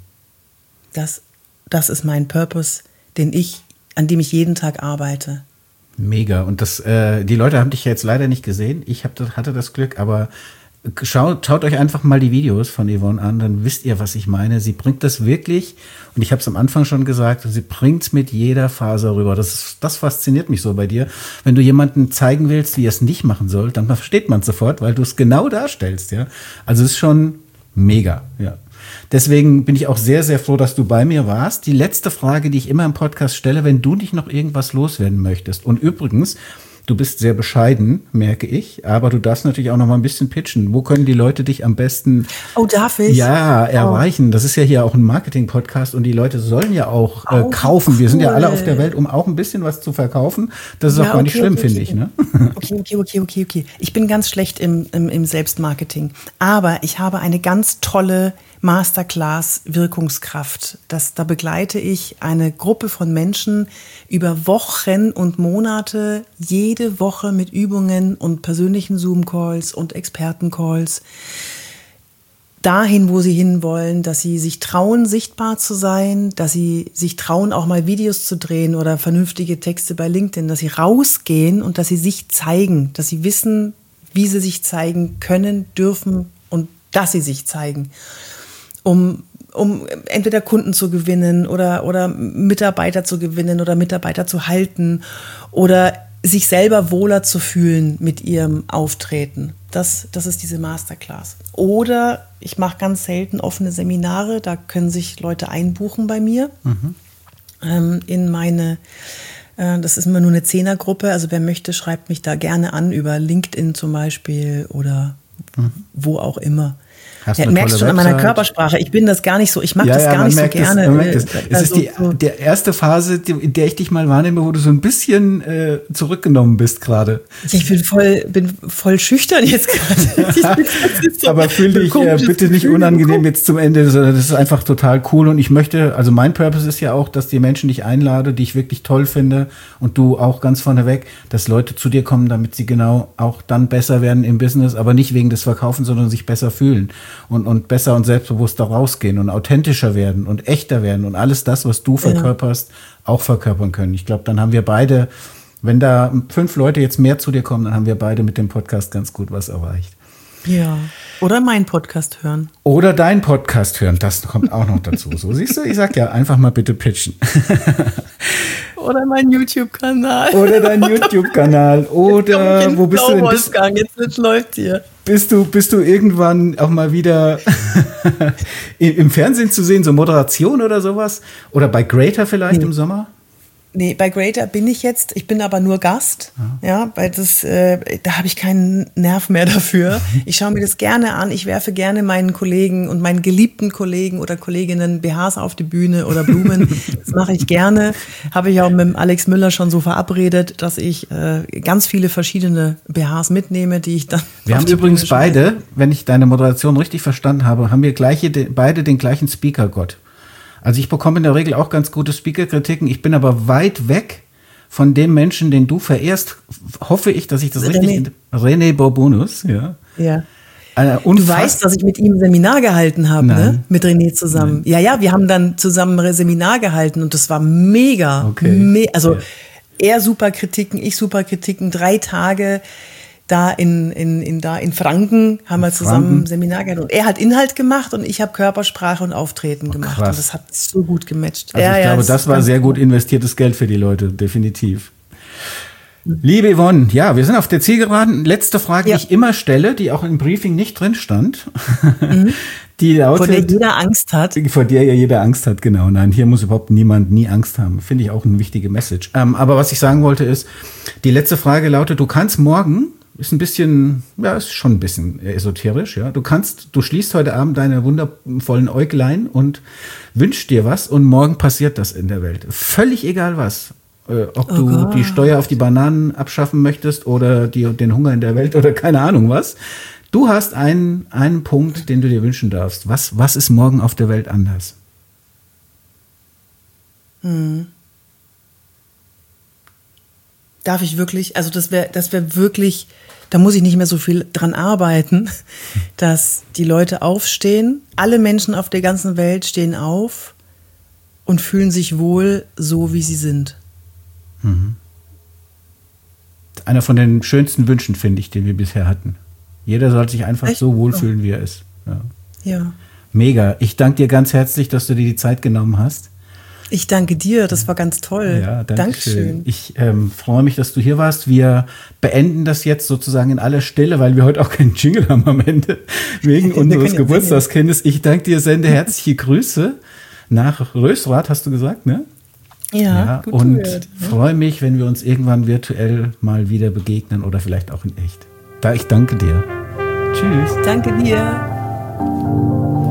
Das ist mein Purpose, an dem ich jeden Tag arbeite. Mega. Und die Leute haben dich ja jetzt leider nicht gesehen. Ich hatte das Glück, aber schaut euch einfach mal die Videos von Yvonne an, dann wisst ihr, was ich meine. Sie bringt das wirklich, und ich habe es am Anfang schon gesagt, sie bringt es mit jeder Faser rüber. Das fasziniert mich so bei dir. Wenn du jemandem zeigen willst, wie er es nicht machen soll, dann versteht man es sofort, weil du es genau darstellst. Ja? Also es ist schon mega. Ja. Deswegen bin ich auch sehr, sehr froh, dass du bei mir warst. Die letzte Frage, die ich immer im Podcast stelle, wenn du nicht noch irgendwas loswerden möchtest. Und übrigens, du bist sehr bescheiden, merke ich, aber du darfst natürlich auch noch mal ein bisschen pitchen. Wo können die Leute dich am besten darf ich? Erreichen? Das ist ja hier auch ein Marketing-Podcast und die Leute sollen ja auch kaufen. Cool. Wir sind ja alle auf der Welt, um auch ein bisschen was zu verkaufen. Das ist auch gar nicht schlimm, finde ich. Ne? Okay. Ich bin ganz schlecht im Selbstmarketing. Aber ich habe eine ganz tolle Masterclass Wirkungskraft. Da begleite ich eine Gruppe von Menschen über Wochen und Monate, jede Woche mit Übungen und persönlichen Zoom-Calls und Experten-Calls, dahin, wo sie hinwollen, dass sie sich trauen, sichtbar zu sein, dass sie sich trauen, auch mal Videos zu drehen oder vernünftige Texte bei LinkedIn, dass sie rausgehen und dass sie sich zeigen, dass sie wissen, wie sie sich zeigen können, dürfen und dass sie sich zeigen. Um entweder Kunden zu gewinnen oder Mitarbeiter zu gewinnen oder Mitarbeiter zu halten oder sich selber wohler zu fühlen mit ihrem Auftreten. Das ist diese Masterclass. Oder ich mache ganz selten offene Seminare, da können sich Leute einbuchen bei mir in meine, das ist immer nur eine 10er-Gruppe, also wer möchte, schreibt mich da gerne an über LinkedIn zum Beispiel oder wo auch immer. Hast Ja, eine merkst tolle schon an meiner Website. Körpersprache. Ich bin das gar nicht so. Ich mag Ja, das ja, gar man nicht so merkt gerne. Es, man merkt es. Es ist Also, der erste Phase, in der ich dich mal wahrnehme, wo du so ein bisschen zurückgenommen bist gerade. ich bin voll schüchtern jetzt gerade. Aber fühl dich bitte nicht unangenehm jetzt zum Ende, sondern das ist einfach total cool. Und ich möchte, also mein Purpose ist ja auch, dass die Menschen, die ich einlade, die ich wirklich toll finde und du auch ganz vorneweg, dass Leute zu dir kommen, damit sie genau auch dann besser werden im Business, aber nicht wegen des Verkaufens, sondern sich besser fühlen und besser und selbstbewusster rausgehen und authentischer werden und echter werden und alles das, was du verkörperst, auch verkörpern können. Ich glaube, dann haben wir beide, wenn da 5 Leute jetzt mehr zu dir kommen, dann haben wir beide mit dem Podcast ganz gut was erreicht. Ja. Oder meinen Podcast hören. Oder deinen Podcast hören, das kommt auch noch dazu. So, siehst du, ich sag ja, einfach mal bitte pitchen. Oder meinen YouTube-Kanal. Oder deinen YouTube-Kanal. Oder wo bist du denn? Wolfgang, jetzt läuft hier. Bist du irgendwann auch mal wieder im Fernsehen zu sehen, so Moderation oder sowas? Oder bei Greater vielleicht im Sommer? Nee, bei Greater bin ich jetzt. Ich bin aber nur Gast. Ja, weil da habe ich keinen Nerv mehr dafür. Ich schaue mir das gerne an. Ich werfe gerne meinen Kollegen und meinen geliebten Kollegen oder Kolleginnen BHs auf die Bühne oder Blumen. Das mache ich gerne. Habe ich auch mit dem Alex Müller schon so verabredet, dass ich ganz viele verschiedene BHs mitnehme, die ich dann. Wir haben übrigens beide, wenn ich deine Moderation richtig verstanden habe, haben wir beide den gleichen Speaker-Gott. Also ich bekomme in der Regel auch ganz gute Speaker-Kritiken. Ich bin aber weit weg von dem Menschen, den du verehrst. Hoffe ich, dass ich das richtig... René Bourbonus, ja. Ja. Du weißt, dass ich mit ihm ein Seminar gehalten habe, ne? Mit René zusammen. Nein. Ja, wir haben dann zusammen ein Seminar gehalten und das war mega. Okay. Er super Kritiken, ich super Kritiken. 3 Tage da in Franken haben wir zusammen ein Seminar gehabt. Und er hat Inhalt gemacht und ich habe Körpersprache und Auftreten gemacht. Krass. Und das hat so gut gematcht. Also ich glaube, das war sehr gut investiertes Geld für die Leute, definitiv. Liebe Yvonne, ja, wir sind auf der Zielgeraden. Letzte Frage, die ich immer stelle, die auch im Briefing nicht drin stand. Die lautet, vor der jeder Angst hat. Vor der ja jeder Angst hat, genau. Nein, hier muss überhaupt niemand nie Angst haben. Finde ich auch eine wichtige Message. Aber was ich sagen wollte ist, die letzte Frage lautet, du kannst morgen, ist schon ein bisschen esoterisch, ja. Du schließt heute Abend deine wundervollen Äuglein und wünschst dir was und morgen passiert das in der Welt. Völlig egal was. Ob du die Steuer auf die Bananen abschaffen möchtest oder den Hunger in der Welt oder keine Ahnung was. Du hast einen Punkt, den du dir wünschen darfst. Was ist morgen auf der Welt anders? Darf ich wirklich, also das wäre wirklich, da muss ich nicht mehr so viel dran arbeiten, dass die Leute aufstehen, alle Menschen auf der ganzen Welt stehen auf und fühlen sich wohl, so wie sie sind. Einer von den schönsten Wünschen, finde ich, den wir bisher hatten. Jeder soll sich einfach so wohlfühlen, wie er ist. Ja. Mega. Ich danke dir ganz herzlich, dass du dir die Zeit genommen hast. Ich danke dir, das war ganz toll. Ja, Dankeschön. Ich freue mich, dass du hier warst. Wir beenden das jetzt sozusagen in aller Stille, weil wir heute auch keinen Jingle haben am Ende, wegen unseres Geburtstagskindes. Ich danke dir, sende herzliche Grüße nach Rösrath, hast du gesagt, ne? Ja, gut und freue mich, wenn wir uns irgendwann virtuell mal wieder begegnen oder vielleicht auch in echt. Ich danke dir. Tschüss. Danke dir.